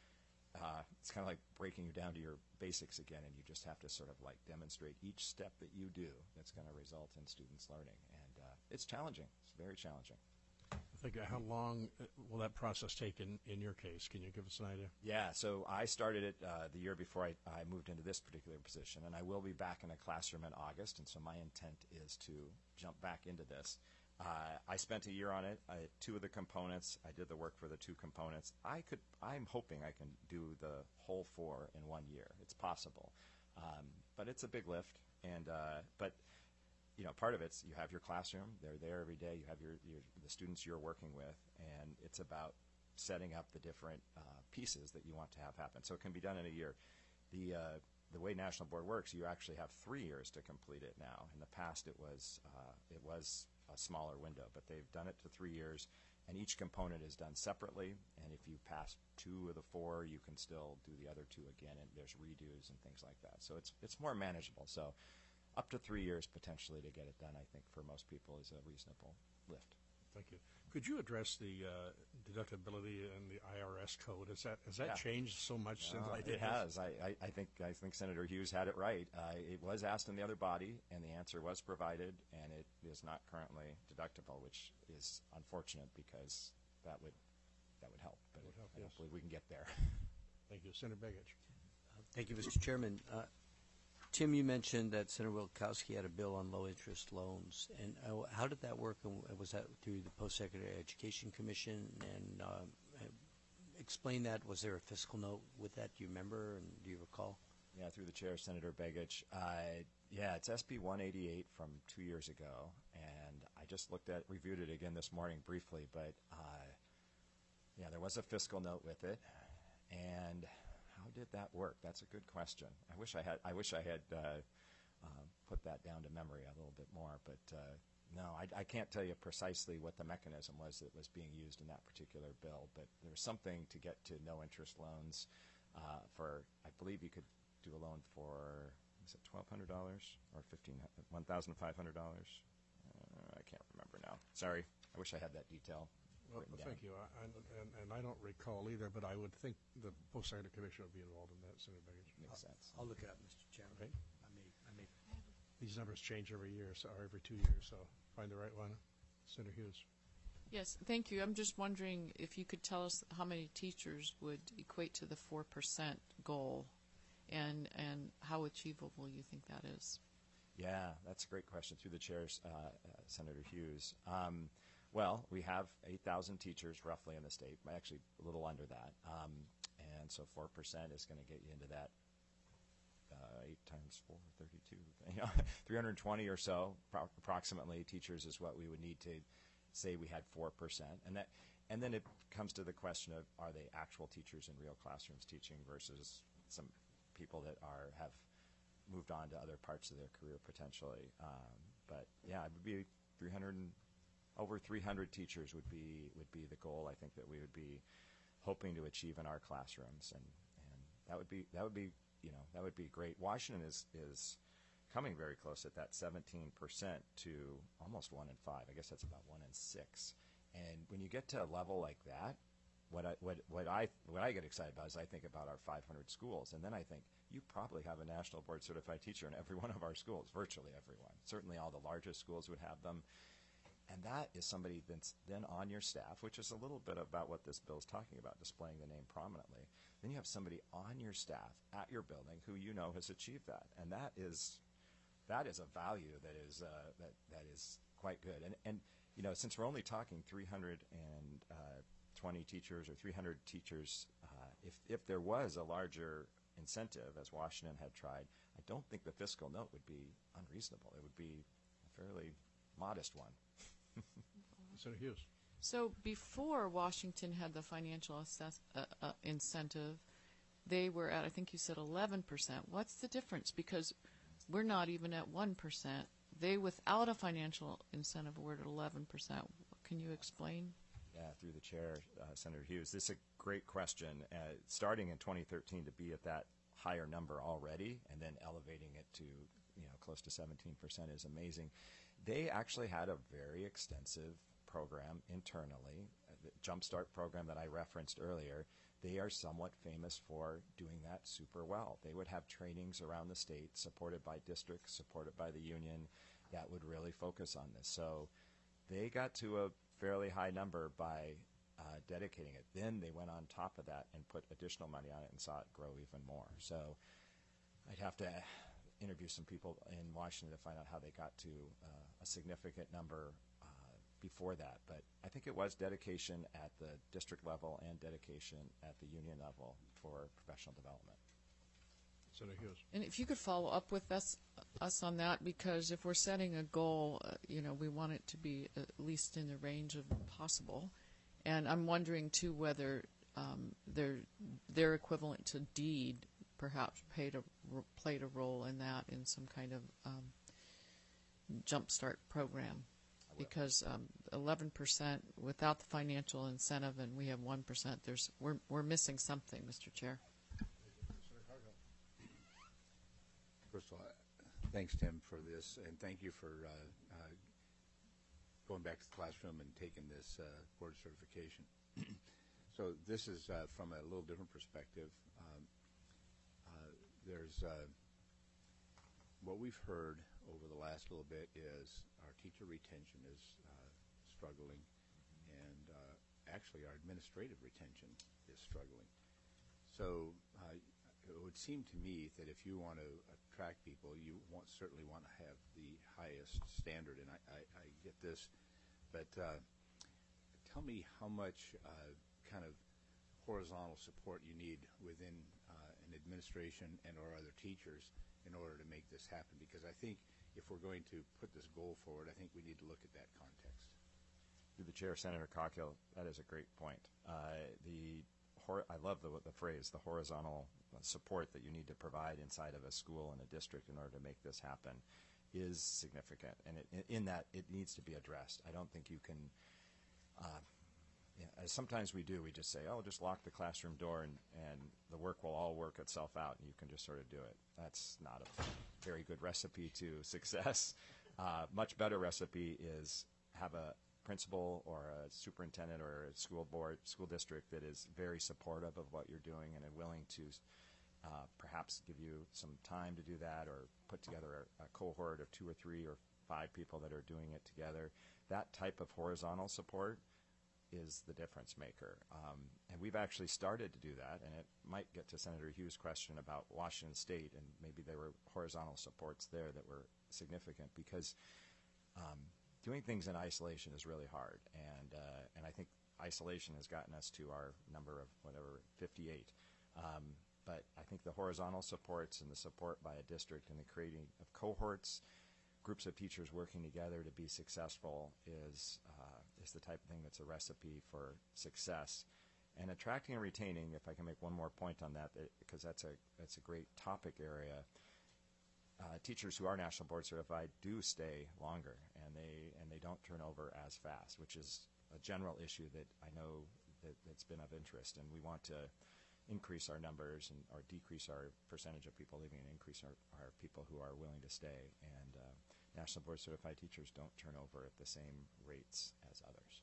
Uh, it's kind of like breaking you down to your basics again, and you just have to sort of like demonstrate each step that you do that's going to result in students learning. And uh, it's challenging. It's very challenging. I think, uh, how long uh, will that process take in, in your case? Can you give us an idea? Yeah, so I started it uh, the year before I, I moved into this particular position, and I will be back in a classroom in August, and so my intent is to jump back into this. Uh, I spent a year on it. I had two of the components. I did the work for the two components. I could. I'm hoping I can do the whole four in one year. It's possible, um, but it's a big lift. And uh, but you know, part of it's you have your classroom. They're there every day. You have your, your the students you're working with, and it's about setting up the different uh, pieces that you want to have happen. So it can be done in a year. The uh, the way National Board works, you actually have three years to complete it now. In the past, it was uh, it was a smaller window, but they've done it to three years, and each component is done separately, and if you pass two of the four, you can still do the other two again, and there's redos and things like that. So it's it's more manageable. So up to three years potentially to get it done, I think, for most people is a reasonable lift. Thank you. Could you address the uh, deductibility and the I R S code? Has that has that Yeah. changed so much since Uh, I did it has. I, I, I think I think Senator Hughes had it right. Uh, it was asked in the other body, and the answer was provided, and it is not currently deductible, which is unfortunate because that would that would help. But Would help, I don't yes. believe we can get there. Thank you. Senator Begich. Thank you, Mister Chairman. Uh, Tim, you mentioned that Senator Wilkowski had a bill on low-interest loans, and uh, how did that work? And was that through the Post-Secondary Education Commission? And um, uh, explain that. Was there a fiscal note with that? Do you remember, and do you recall? Yeah, through the chair, Senator Begich. Uh, yeah, it's S B one eighty-eight from two years ago, and I just looked at, reviewed it again this morning briefly, but uh, yeah, there was a fiscal note with it, and how did that work? That's a good question. I wish I had. I wish I had uh, uh, put that down to memory a little bit more. But uh, no, I, I can't tell you precisely what the mechanism was that was being used in that particular bill. But there was something to get to no interest loans uh, for. I believe you could do a loan for. Was it twelve hundred dollars or fifteen one thousand five hundred dollars? Uh, I can't remember now. Sorry. I wish I had that detail. Well, written thank down. you. I, and, and, and I don't recall either, but I would think the Post-Secondary Commission would be involved in that, Senator Begich. Makes sense. I'll look it up, Mister Chairman. Okay. I may, I may. These numbers change every year, so, or every two years, so find the right one. Senator Hughes. Yes, thank you. I'm just wondering if you could tell us how many teachers would equate to the four percent goal, and and how achievable you think that is. Yeah, that's a great question through the chairs, uh, uh, Senator Hughes. Um, well, we have eight thousand teachers roughly in the state, actually a little under that. Um, and so four percent is going to get you into that uh, eight times four, thirty-two, you know, three hundred twenty or so pro- approximately teachers is what we would need to say we had four percent. And that, and then it comes to the question of, are they actual teachers in real classrooms teaching versus some people that are have moved on to other parts of their career potentially. Um, but yeah, it would be three hundred and, over three hundred teachers would be would be the goal. I think that we would be hoping to achieve in our classrooms, and, and that would be that would be you know that would be great. Washington is is coming very close at that seventeen percent to almost one in five. I guess that's about one in six. And when you get to a level like that, what I what what I what I get excited about is I think about our five hundred schools, and then I think you probably have a national board certified teacher in every one of our schools, virtually everyone. Certainly all the largest schools would have them. And that is somebody that's then on your staff, which is a little bit about what this bill is talking about, displaying the name prominently. Then you have somebody on your staff at your building who you know has achieved that, and that is that is a value that is uh, that that is quite good. And and you know, since we're only talking three hundred twenty teachers or three hundred teachers, uh, if if there was a larger incentive, as Washington had tried, I don't think the fiscal note would be unreasonable. It would be a fairly modest one. Senator Hughes. So before Washington had the financial assess, uh, uh, incentive, they were at, I think you said eleven percent. What's the difference? Because we're not even at one percent. They, without a financial incentive, were at eleven percent. Can you explain? Yeah, through the chair, uh, Senator Hughes. This is a great question. Uh, starting in twenty thirteen to be at that higher number already, and then elevating it to you know close to seventeen percent is amazing. They actually had a very extensive program internally, uh, the Jumpstart program that I referenced earlier. They are somewhat famous for doing that super well. They would have trainings around the state, supported by districts, supported by the union, that would really focus on this. So they got to a fairly high number by uh, dedicating it. Then they went on top of that and put additional money on it and saw it grow even more. So I'd have to interview some people in Washington to find out how they got to uh, a significant number uh, before that. But I think it was dedication at the district level and dedication at the union level for professional development. Senator Hughes. And if you could follow up with us us on that, because if we're setting a goal, uh, you know, we want it to be at least in the range of possible. And I'm wondering too whether um, their their equivalent to deed perhaps played a played a role in that in some kind of um, jumpstart program, because um, eleven percent without the financial incentive, and we have one percent. There's we're we're missing something, Mister Chair. First of all, thanks, Tim, for this, and thank you for uh, uh, going back to the classroom and taking this uh, board certification. So this is uh, from a little different perspective. Um, uh, there's uh, what we've heard over the last little bit is our teacher retention is uh, struggling, and uh, actually our administrative retention is struggling. So uh, it would seem to me that if you want to attract people, you want, certainly want to have the highest standard, and I, I, I get this, but uh, tell me how much uh, kind of horizontal support you need within uh, an administration and or other teachers in order to make this happen, because I think if we're going to put this goal forward, I think we need to look at that context. Through the chair, Senator Cockill, that is a great point. Uh, the hor- I love the, the phrase, the horizontal support that you need to provide inside of a school and a district in order to make this happen is significant. And it, in that, it needs to be addressed. I don't think you can, uh, you know, as sometimes we do, we just say, oh, just lock the classroom door and, and the work will all work itself out and you can just sort of do it. That's not a very good recipe to success. Uh, much better recipe is have a principal or a superintendent or a school board, school district that is very supportive of what you're doing and are willing to uh, perhaps give you some time to do that, or put together a, a cohort of two or three or five people that are doing it together, that type of horizontal support is the difference maker. Um, and we've actually started to do that, and it might get to Senator Hughes' question about Washington State, and maybe there were horizontal supports there that were significant, because um, doing things in isolation is really hard, and uh, and I think isolation has gotten us to our number of whatever, fifty-eight. Um, but I think the horizontal supports and the support by a district and the creating of cohorts, groups of teachers working together to be successful is uh, is the type of thing that's a recipe for success. And attracting and retaining, if I can make one more point on that, that because that's a that's a great topic area. Uh, teachers who are national board certified do stay longer, and they and they don't turn over as fast, which is a general issue that I know that, that's been of interest. And we want to increase our numbers and or decrease our percentage of people leaving and increase our, our people who are willing to stay. And uh, national board certified teachers don't turn over at the same rates as others.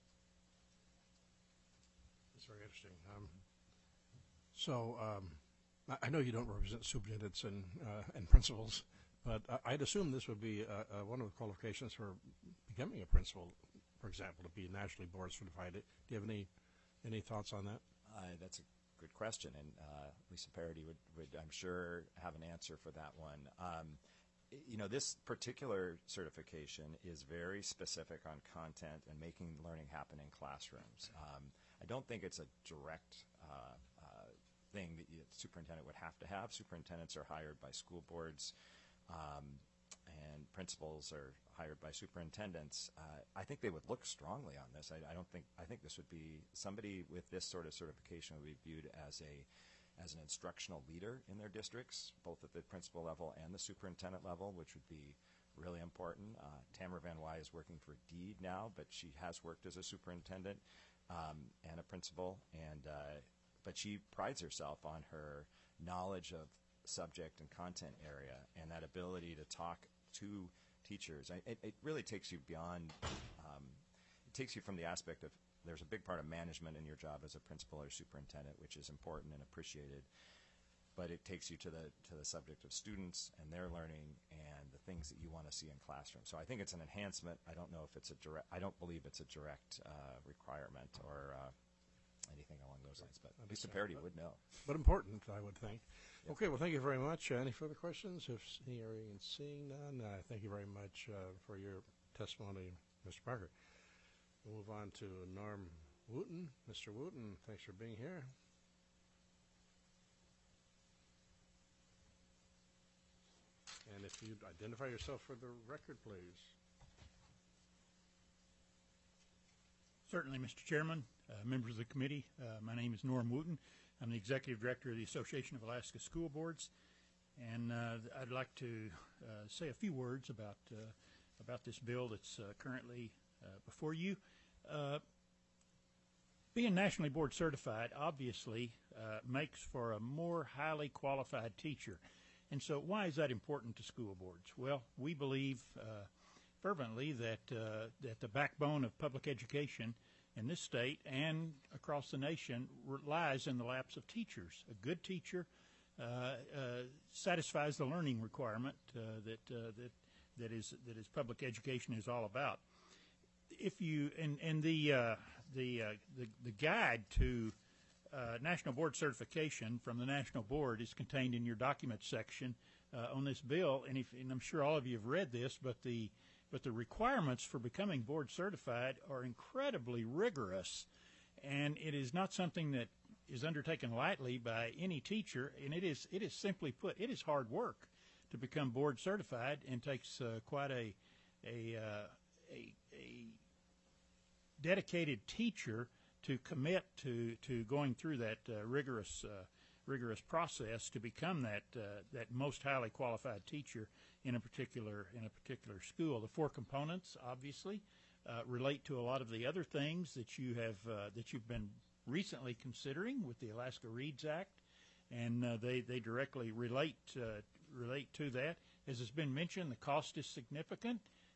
That's very interesting. Um, so um, I, I know you don't represent superintendents and uh, and principals, but I, I'd assume this would be uh, uh, one of the qualifications for becoming a principal, for example, to be nationally board certified. Do you have any any thoughts on that? Uh, that's a good question, and uh, Lisa Parody would, would, I'm sure, have an answer for that one. Um, you know, this particular certification is very specific on content and making learning happen in classrooms. Um, I don't think it's a direct uh, uh, thing that the superintendent would have to have. Superintendents are hired by school boards, um, and principals are hired by superintendents. Uh, I think they would look strongly on this. I, I don't think. I think this would be somebody with this sort of certification would be viewed as a as an instructional leader in their districts, both at the principal level and the superintendent level, which would be really important. Uh, Tamara Van Wy is working for DEED now, but she has worked as a superintendent um, and a principal, and uh, but she prides herself on her knowledge of subject and content area and that ability to talk to teachers. I, it, it really takes you beyond, um, it takes you from the aspect of there's a big part of management in your job as a principal or superintendent, which is important and appreciated, but it takes you to the to the subject of students and their learning and the things that you want to see in classrooms. So I think it's an enhancement. I don't know if it's a direct, I don't believe it's a direct uh, requirement or uh, anything along those lines, but Lisa Parody would know. But important, I would think. Yep. Okay, well, thank you very much. Uh, any further questions? If hearing and seeing none, uh, thank you very much uh, for your testimony, Mister Parker. We'll move on to Norm Wooten. Mister Wooten, thanks for being here. And if you'd identify yourself for the record, please. Certainly, Mister Chairman, uh, members of the committee, uh, my name is Norm Wooten. I'm the Executive Director of the Association of Alaska School Boards, and uh, I'd like to uh, say a few words about uh, about this bill that's uh, currently uh, before you. Uh, being nationally board certified obviously uh, makes for a more highly qualified teacher. And so why is that important to school boards? Well, we believe uh, fervently that uh, that the backbone of public education in this state and across the nation lies in the laps of teachers. A good teacher uh, uh, satisfies the learning requirement uh, that uh, that that is that is public education is all about. If you and and the uh, the, uh, the the guide to uh, national board certification from the national board is contained in your document section uh, on this bill, and, if, and I'm sure all of you have read this, but the but the requirements for becoming board certified are incredibly rigorous, and it is not something that is undertaken lightly by any teacher, and it is it is simply put, it is hard work to become board certified, and takes uh, quite a a, uh, a a dedicated teacher to commit to to going through that uh, rigorous uh, rigorous process to become that uh, that most highly qualified teacher in a particular in a particular school. The four components obviously uh, relate to a lot of the other things that you have uh, that you've been recently considering with the Alaska Reads Act, and uh, they they directly relate uh, relate to that. As has been mentioned, the cost is significant,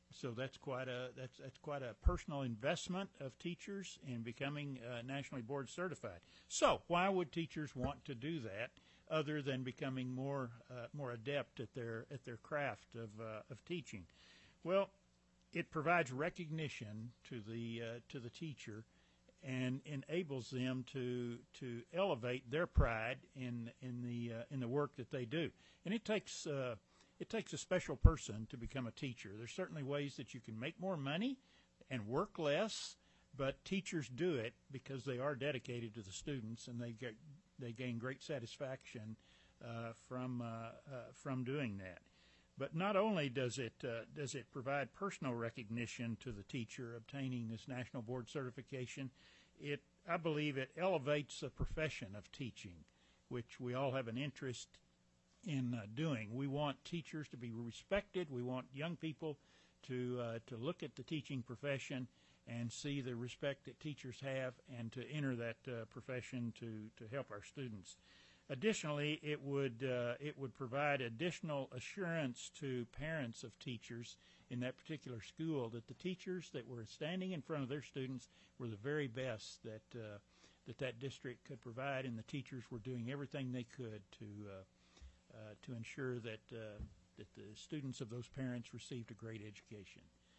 So that's quite a that's that's quite a personal investment of teachers in becoming uh, nationally board certified. So why would teachers want to do that other than becoming more uh, more adept at their at their craft of uh, of teaching? Well, it provides recognition to the uh, to the teacher and enables them to to elevate their pride in in the uh, in the work that they do. And it takes uh, it takes a special person to become a teacher. There's certainly ways that you can make more money and work less, but teachers do it because they are dedicated to the students and they get they gain great satisfaction uh, from uh, uh, from doing that. But not only does it uh, does it provide personal recognition to the teacher obtaining this national board certification, it I believe it elevates the profession of teaching, which we all have an interest in uh, doing. We want teachers to be respected. We want young people to uh, to look at the teaching profession and see the respect that teachers have, and to enter that uh, profession to to help our students. Additionally, it would uh, it would provide additional assurance to parents of teachers in that particular school that the teachers that were standing in front of their students were the very best that uh, that that district could provide, and the teachers were doing everything they could to uh, uh, to ensure that uh, that the students of those parents received a great education.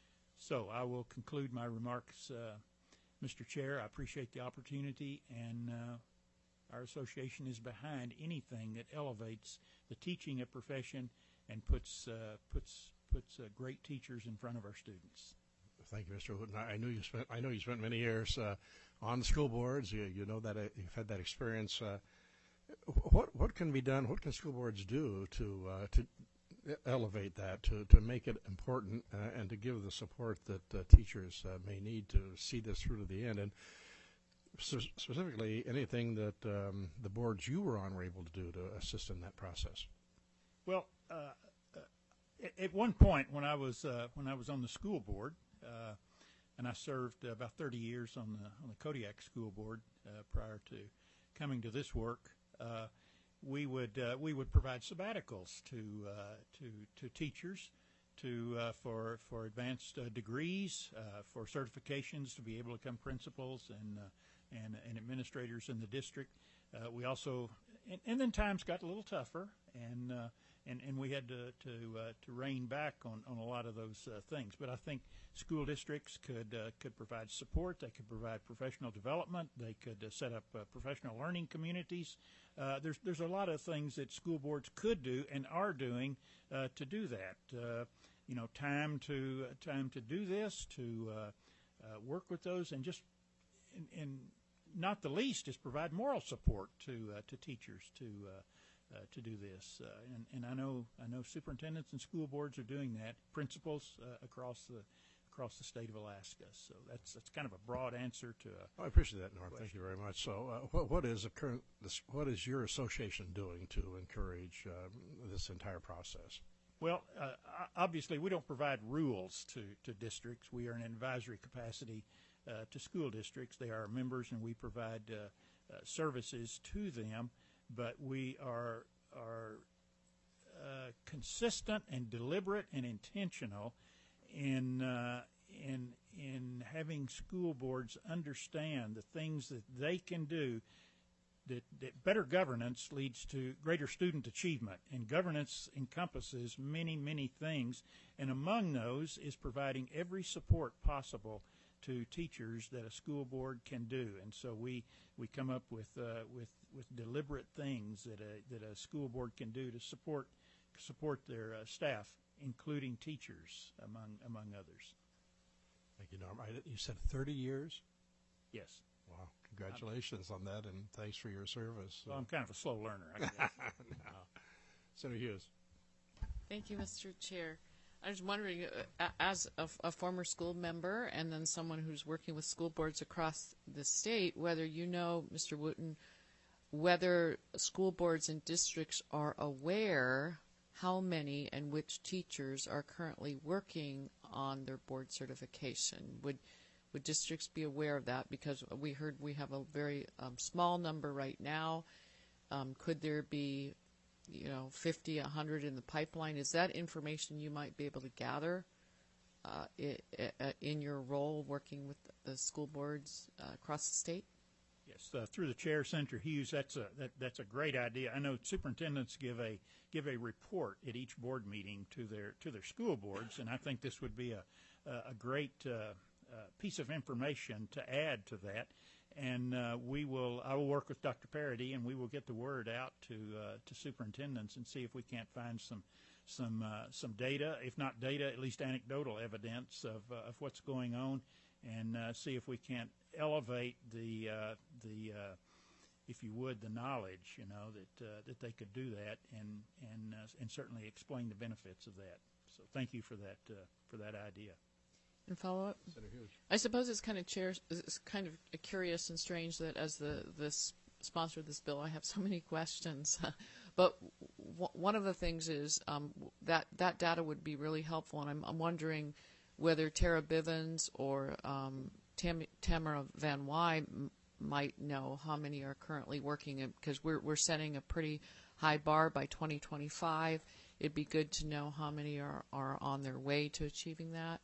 So I will conclude my remarks, uh, Mister Chair. I appreciate the opportunity, and uh, our association is behind anything that elevates the teaching of profession and puts uh, puts puts uh, great teachers in front of our students. Thank you, Mister Wooten. I knew you spent I know you spent many years uh, on the school boards. You, you know that uh, you've had that experience. Uh, what what can be done? What can school boards do to uh, to elevate that, to to make it important, uh, and to give the support that uh, teachers uh, may need to see this through to the end? And specifically, anything that um, the boards you were on were able to do to assist in that process? Well, uh, uh, at one point when I was uh, when I was on the school board, uh, and I served uh, about thirty years on the on the Kodiak School Board uh, prior to coming to this work, uh, we would uh, we would provide sabbaticals to uh, to to teachers to uh, for for advanced uh, degrees, uh, for certifications to be able to become principals and uh, and, and administrators in the district. Uh, we also, and, and then times got a little tougher, and uh, and and we had to to uh, to rein back on, on a lot of those uh, things. But I think school districts could uh, could provide support. They could provide professional development. They could uh, set up uh, professional learning communities. Uh, there's there's a lot of things that school boards could do and are doing uh, to do that. Uh, you know, time to uh, time to do this, to uh, uh, work with those, and just and, and not the least is provide moral support to uh, to teachers to uh, uh, to do this. Uh, and, and I know I know superintendents and school boards are doing that. Principals uh, across the across the state of Alaska. So that's that's kind of a broad answer to. A oh, I appreciate that, Norm. Thank you very much. So, uh, what what is a current this, what is your association doing to encourage uh, this entire process? Well, uh, obviously, we don't provide rules to, to districts. We are in an advisory capacity uh, to school districts. They are our members, and we provide uh, uh, services to them. But we are are uh, consistent and deliberate and intentional in uh, in in having school boards understand the things that they can do. That, that better governance leads to greater student achievement, and governance encompasses many, many things, and among those is providing every support possible to teachers that a school board can do. And so we, we come up with uh, with with deliberate things that a that a school board can do to support support their uh, staff, including teachers, among among others. Thank you, Norm. I, you said thirty years? Yes. Wow. Congratulations on that, and thanks for your service. Well, I'm kind of a slow learner, I guess. No. Senator Hughes. Thank you, Mister Chair. I was wondering, uh, as a, a former school member and then someone who's working with school boards across the state, whether you know, Mister Wooten, whether school boards and districts are aware how many and which teachers are currently working on their board certification. Would Would districts be aware of that? Because we heard we have a very um, small number right now. Um, could there be, you know, fifty, a hundred in the pipeline? Is that information you might be able to gather uh, i- i- in your role working with the school boards uh, across the state? Yes, uh, through the chair, Senator Hughes, that's a that, that's a great idea. I know superintendents give a give a report at each board meeting to their to their school boards, and I think this would be a a great uh, uh, piece of information to add to that. And uh, we will I will work with Doctor Parody, and we will get the word out to uh, to superintendents and see if we can't find some some uh, some data, if not data, at least anecdotal evidence of uh, of what's going on, and uh, see if we can't elevate the uh, the uh, if you would the knowledge, you know, that uh, that they could do that, and and uh, and certainly explain the benefits of that. So thank you for that uh, for that idea. And follow up. Senator Hughes. I suppose it's kind of chair, it's kind of curious and strange that as the this sponsor of this bill, I have so many questions. But w- one of the things is um, that that data would be really helpful, and I'm, I'm wondering whether Tara Bivens or um, Tam- Tamara Van Wy m- might know how many are currently working, because we're we're setting a pretty high bar by twenty twenty-five. It'd be good to know how many are, are on their way to achieving that.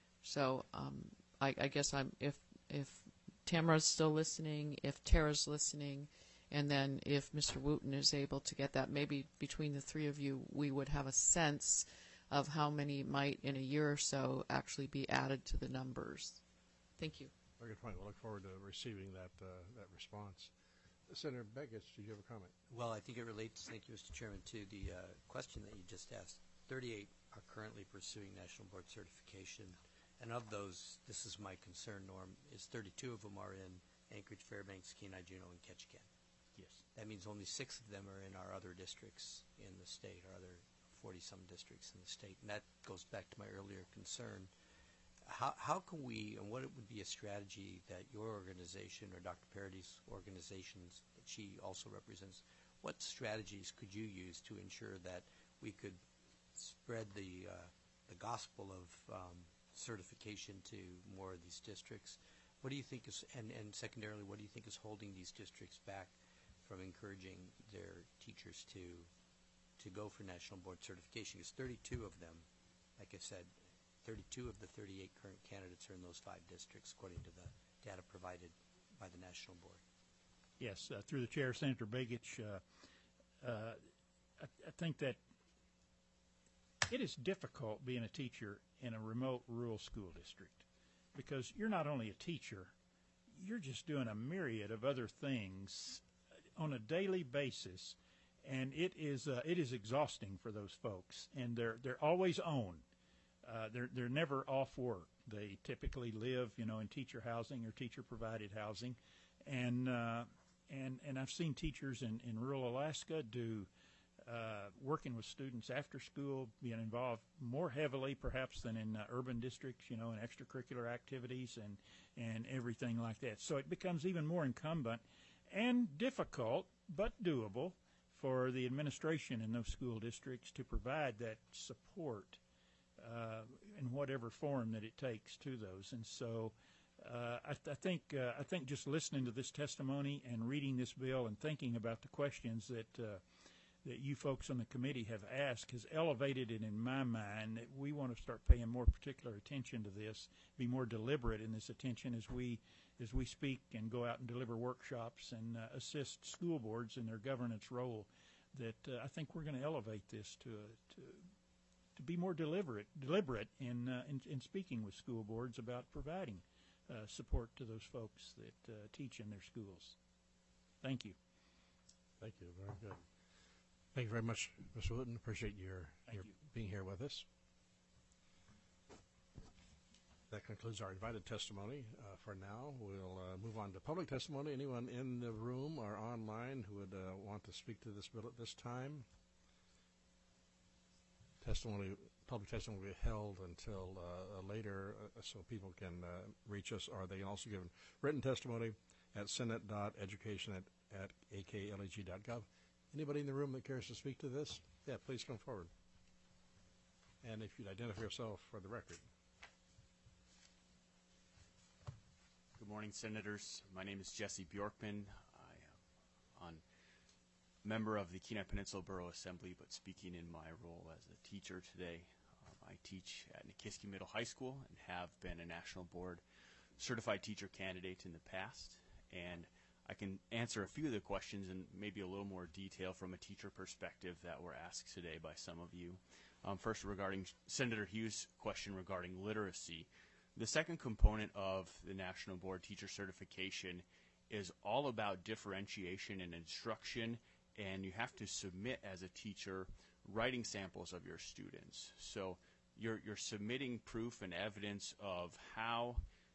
So um, I, I guess I'm if if Tamara's still listening, if Tara's listening, and then if Mister Wooten is able to get that, maybe between the three of you, we would have a sense of how many might in a year or so actually be added to the numbers. Thank you. Very good point. We'll look forward to receiving that uh, that response. Senator Begich, did you have a comment? Well, I think it relates, thank you, Mister Chairman, to the uh, question that you just asked. thirty-eight are currently pursuing national board certification. And of those, this is my concern, Norm, is thirty-two of them are in Anchorage, Fairbanks, Kenai, Juneau, and Ketchikan. Yes. That means only six of them are in our other districts in the state, our other forty-some districts in the state. And that goes back to my earlier concern. How, how can we, and what would be a strategy that your organization or Doctor Parody's organizations that she also represents, what strategies could you use to ensure that we could spread the, uh, the gospel of um, certification to more of these districts? What do you think is, and, and secondarily, what do you think is holding these districts back from encouraging their teachers to to go for national board certification? Because thirty-two of them, like I said, thirty-two of the thirty-eight current candidates are in those five districts, according to the data provided by the national board. Yes, uh, through the chair, Senator Begich, uh, uh, I, I think that it is difficult being a teacher in a remote rural school district, because you're not only a teacher, you're just doing a myriad of other things on a daily basis, and it is uh, it is exhausting for those folks, and they're they're always on. Uh, they're they're never off work. They typically live, you know, in teacher housing or teacher provided housing, and uh, and and I've seen teachers in, in rural Alaska do uh, working with students after school, being involved more heavily perhaps than in uh, urban districts, you know, in extracurricular activities and and everything like that. So it becomes even more incumbent and difficult, but doable, for the administration in those school districts to provide that support uh, in whatever form that it takes to those. And so uh, I, th- I think uh, I think just listening to this testimony and reading this bill and thinking about the questions that uh, that you folks on the committee have asked has elevated it in my mind that we want to start paying more particular attention to this, be more deliberate in this attention as we as we speak and go out and deliver workshops and uh, assist school boards in their governance role. That uh, I think we're going to elevate this to a, to to be more deliberate deliberate in, uh, in in speaking with school boards about providing uh, support to those folks that uh, teach in their schools. Thank you. Thank you. Very good. Thank you very much, Mister Wooten. Appreciate your, your you. being here with us. That concludes our invited testimony uh, for now. We'll uh, move on to public testimony. Anyone in the room or online who would uh, want to speak to this bill at this time? Testimony, public testimony will be held until uh, later uh, so people can uh, reach us, or they can also give written testimony at senate dot education at, at a k leg dot gov. Anybody in the room that cares to speak to this? Yeah, please come forward. And if you'd identify yourself for the record. Good morning, Senators. My name is Jesse Bjorkman. I am a member of the Kenai Peninsula Borough Assembly, but speaking in my role as a teacher today. Um, I teach at Nikiski Middle High School and have been a National Board Certified Teacher candidate in the past. And I can answer a few of the questions in maybe a little more detail from a teacher perspective that were asked today by some of you. Um, first, regarding Senator Hughes' question regarding literacy. The second component of the National Board Teacher Certification is all about differentiation and instruction, and you have to submit as a teacher writing samples of your students. So you're, you're submitting proof and evidence of how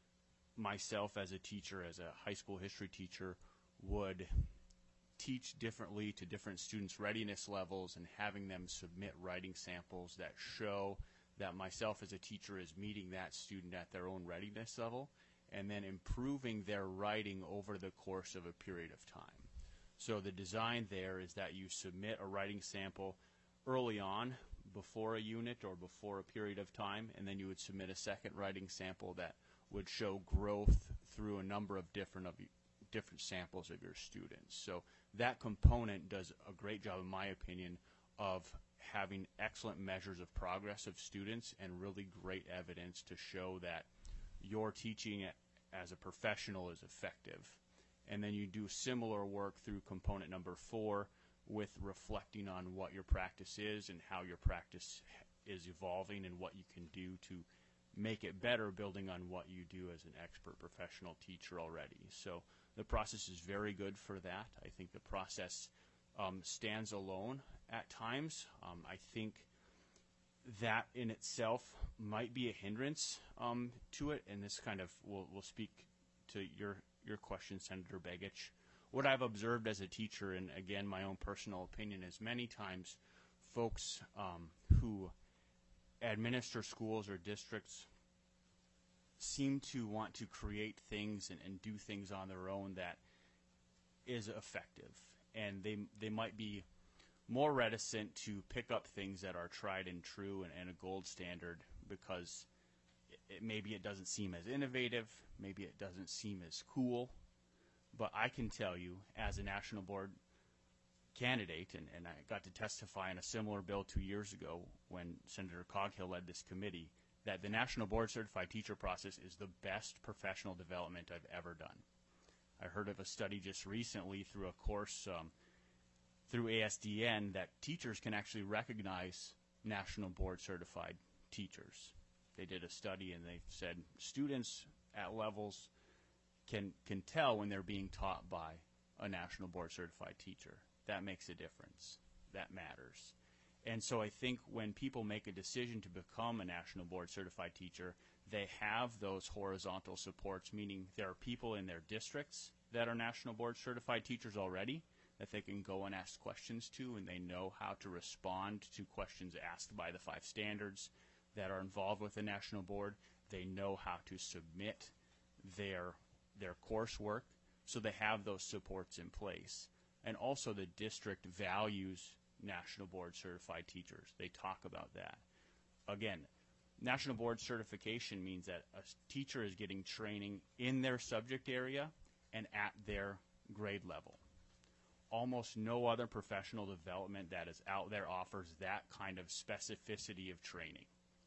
myself as a teacher, as a high school history teacher, would teach differently to different students' readiness levels, and having them submit writing samples that show that myself as a teacher is meeting that student at their own readiness level, and then improving their writing over the course of a period of time. So the design there is that you submit a writing sample early on before a unit or before a period of time, and then you would submit a second writing sample that would show growth through a number of different of different samples of your students. So that component does a great job, in my opinion, of having excellent measures of progress of students and really great evidence to show that your teaching as a professional is effective. And then you do similar work through component number four with reflecting on what your practice is and how your practice is evolving and what you can do to make it better, building on what you do as an expert professional teacher already. So the process is very good for that. I think the process um, stands alone at times. Um, I think that in itself might be a hindrance um, to it, and this kind of will will speak to your your question, Senator Begich. What I've observed as a teacher, and again my own personal opinion, is many times folks um, who administer schools or districts seem to want to create things and, and do things on their own that is effective, and they they might be more reticent to pick up things that are tried and true and, and a gold standard because it, it, maybe it doesn't seem as innovative, maybe it doesn't seem as cool. But I can tell you, as a National Board candidate, and, and I got to testify in a similar bill two years ago when Senator Coghill led this committee, that the National Board Certified Teacher process is the best professional development I've ever done. I heard of a study just recently through a course um, through A S D N that teachers can actually recognize National Board Certified teachers. They did a study and they said students at levels can can tell when they're being taught by a National Board Certified teacher. That makes a difference. That matters. And so I think when people make a decision to become a National Board Certified teacher, they have those horizontal supports, meaning there are people in their districts that are National Board Certified teachers already that they can go and ask questions to, and they know how to respond to questions asked by the five standards that are involved with the National Board. They know how to submit their their coursework, so they have those supports in place. And also the district values National Board Certified teachers. They talk about that. Again, National Board Certification means that a teacher is getting training in their subject area and at their grade level. Almost no other professional development that is out there offers that kind of specificity of training.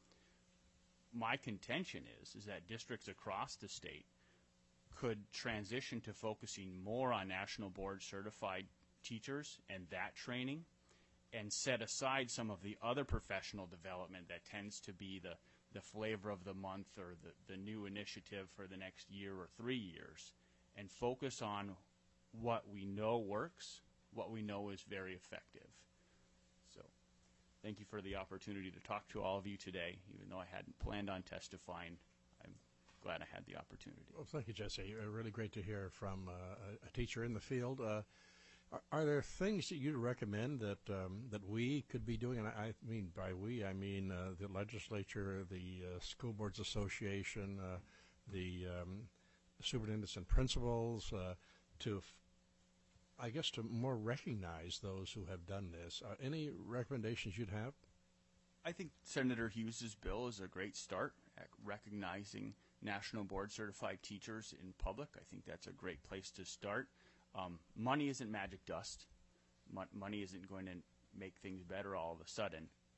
My contention is, is that districts across the state could transition to focusing more on National Board Certified teachers and that training, and set aside some of the other professional development that tends to be the, the flavor of the month or the, the new initiative for the next year or three years, and focus on what we know works, what we know is very effective. So thank you for the opportunity to talk to all of you today. Even though I hadn't planned on testifying, I'm glad I had the opportunity. Well, thank you, Jesse. Uh, really great to hear from uh, a, a teacher in the field. Uh, are, are there things that you'd recommend that um, that we could be doing? And I, I mean by we, I mean uh, the legislature, the uh, School Boards Association, uh, the um, superintendents and principals, uh, to, f- I guess, to more recognize those who have done this. Uh, any recommendations you'd have? I think Senator Hughes's bill is a great start at recognizing National Board Certified teachers in public. I think that's a great place to start. Um, money isn't magic dust. Mo- money isn't going to make things better all of a sudden.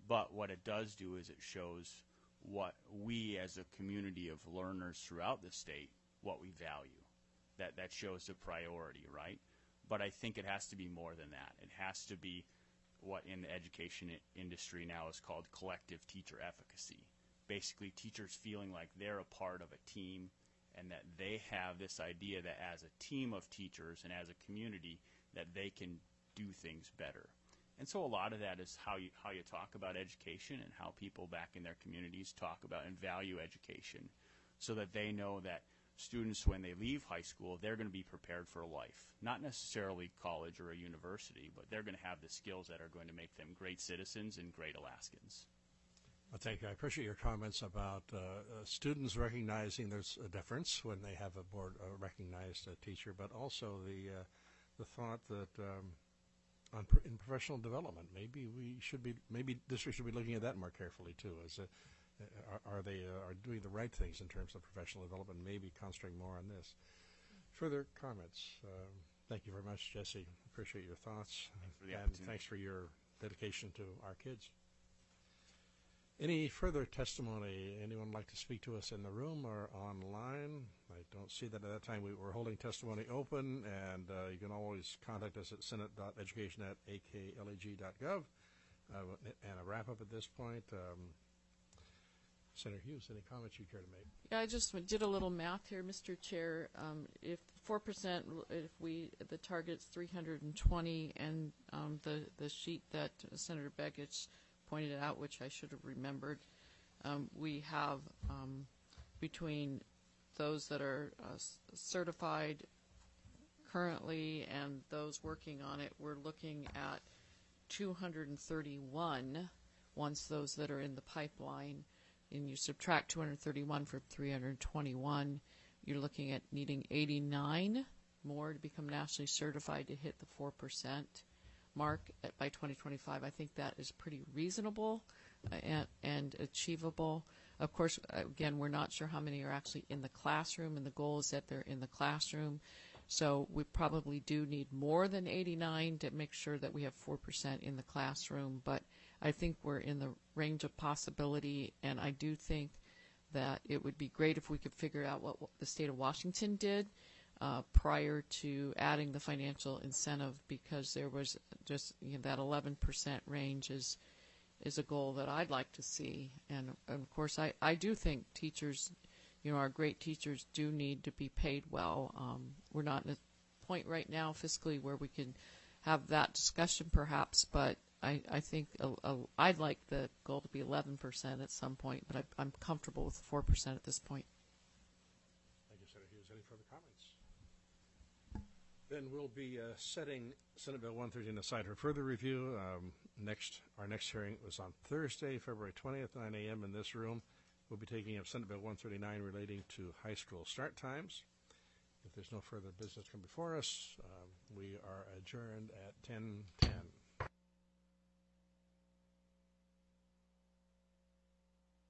But what it does do is it shows what we as a community of learners throughout the state, what we value. That, that shows the priority, right? But I think it has to be more than that. It has to be what in the education i- industry now is called collective teacher efficacy. Basically, teachers feeling like they're a part of a team and that they have this idea that as a team of teachers and as a community that they can do things better. And so a lot of that is how you, how you talk about education and how people back in their communities talk about and value education so that they know that students, when they leave high school, they're going to be prepared for life. Not necessarily college or a university, but they're going to have the skills that are going to make them great citizens and great Alaskans. Well, thank you. I appreciate your comments about uh, uh, students recognizing there's a difference when they have a board uh, recognized uh, teacher, but also the uh, the thought that um, on pr- in professional development, maybe we should be, maybe districts should be looking at that more carefully too. As a, Are, are they uh, are doing the right things in terms of professional development? Maybe concentrating more on this. Further comments? Um, thank you very much, Jesse. Appreciate your thoughts, Thanks for the and opportunity. thanks for your dedication to our kids. Any further testimony? Anyone like to speak to us in the room or online? I don't see that at that time. We were holding testimony open, and uh, you can always contact us at senate dot education at a k leg dot gov. Uh, and a wrap up at this point. Um, Senator Hughes, any comments you care to make? Yeah, I just did a little math here, Mister Chair. Um, if four percent, if we, the target's three hundred twenty, and um, the, the sheet that Senator Begich pointed out, which I should have remembered, um, we have um, between those that are uh, certified currently and those working on it, we're looking at two hundred thirty-one once those that are in the pipeline. And you subtract two hundred thirty-one from three hundred twenty-one, you're looking at needing eighty-nine more to become nationally certified to hit the four percent mark at, by twenty twenty-five. I think that is pretty reasonable uh, and, and achievable. Of course, again, we're not sure how many are actually in the classroom, and the goal is that they're in the classroom. So we probably do need more than eighty-nine to make sure that we have four percent in the classroom. But I think we're in the range of possibility, and I do think that it would be great if we could figure out what, what the state of Washington did uh, prior to adding the financial incentive, because there was just, you know, that eleven percent range is is a goal that I'd like to see. And, and of course, I, I do think teachers, you know, our great teachers do need to be paid well. Um, we're not in a point right now fiscally where we can have that discussion perhaps, but I, I think a, a, I'd like the goal to be eleven percent at some point, but I, I'm comfortable with four percent at this point. Thank you, Senator Hughes. Any further comments? Then we'll be uh, setting Senate Bill one thirteen aside for further review. Um, next, our next hearing was on Thursday, February twentieth, nine a.m. in this room. We'll be taking up Senate Bill one thirty-nine relating to high school start times. If there's no further business come before us, um, we are adjourned at ten ten.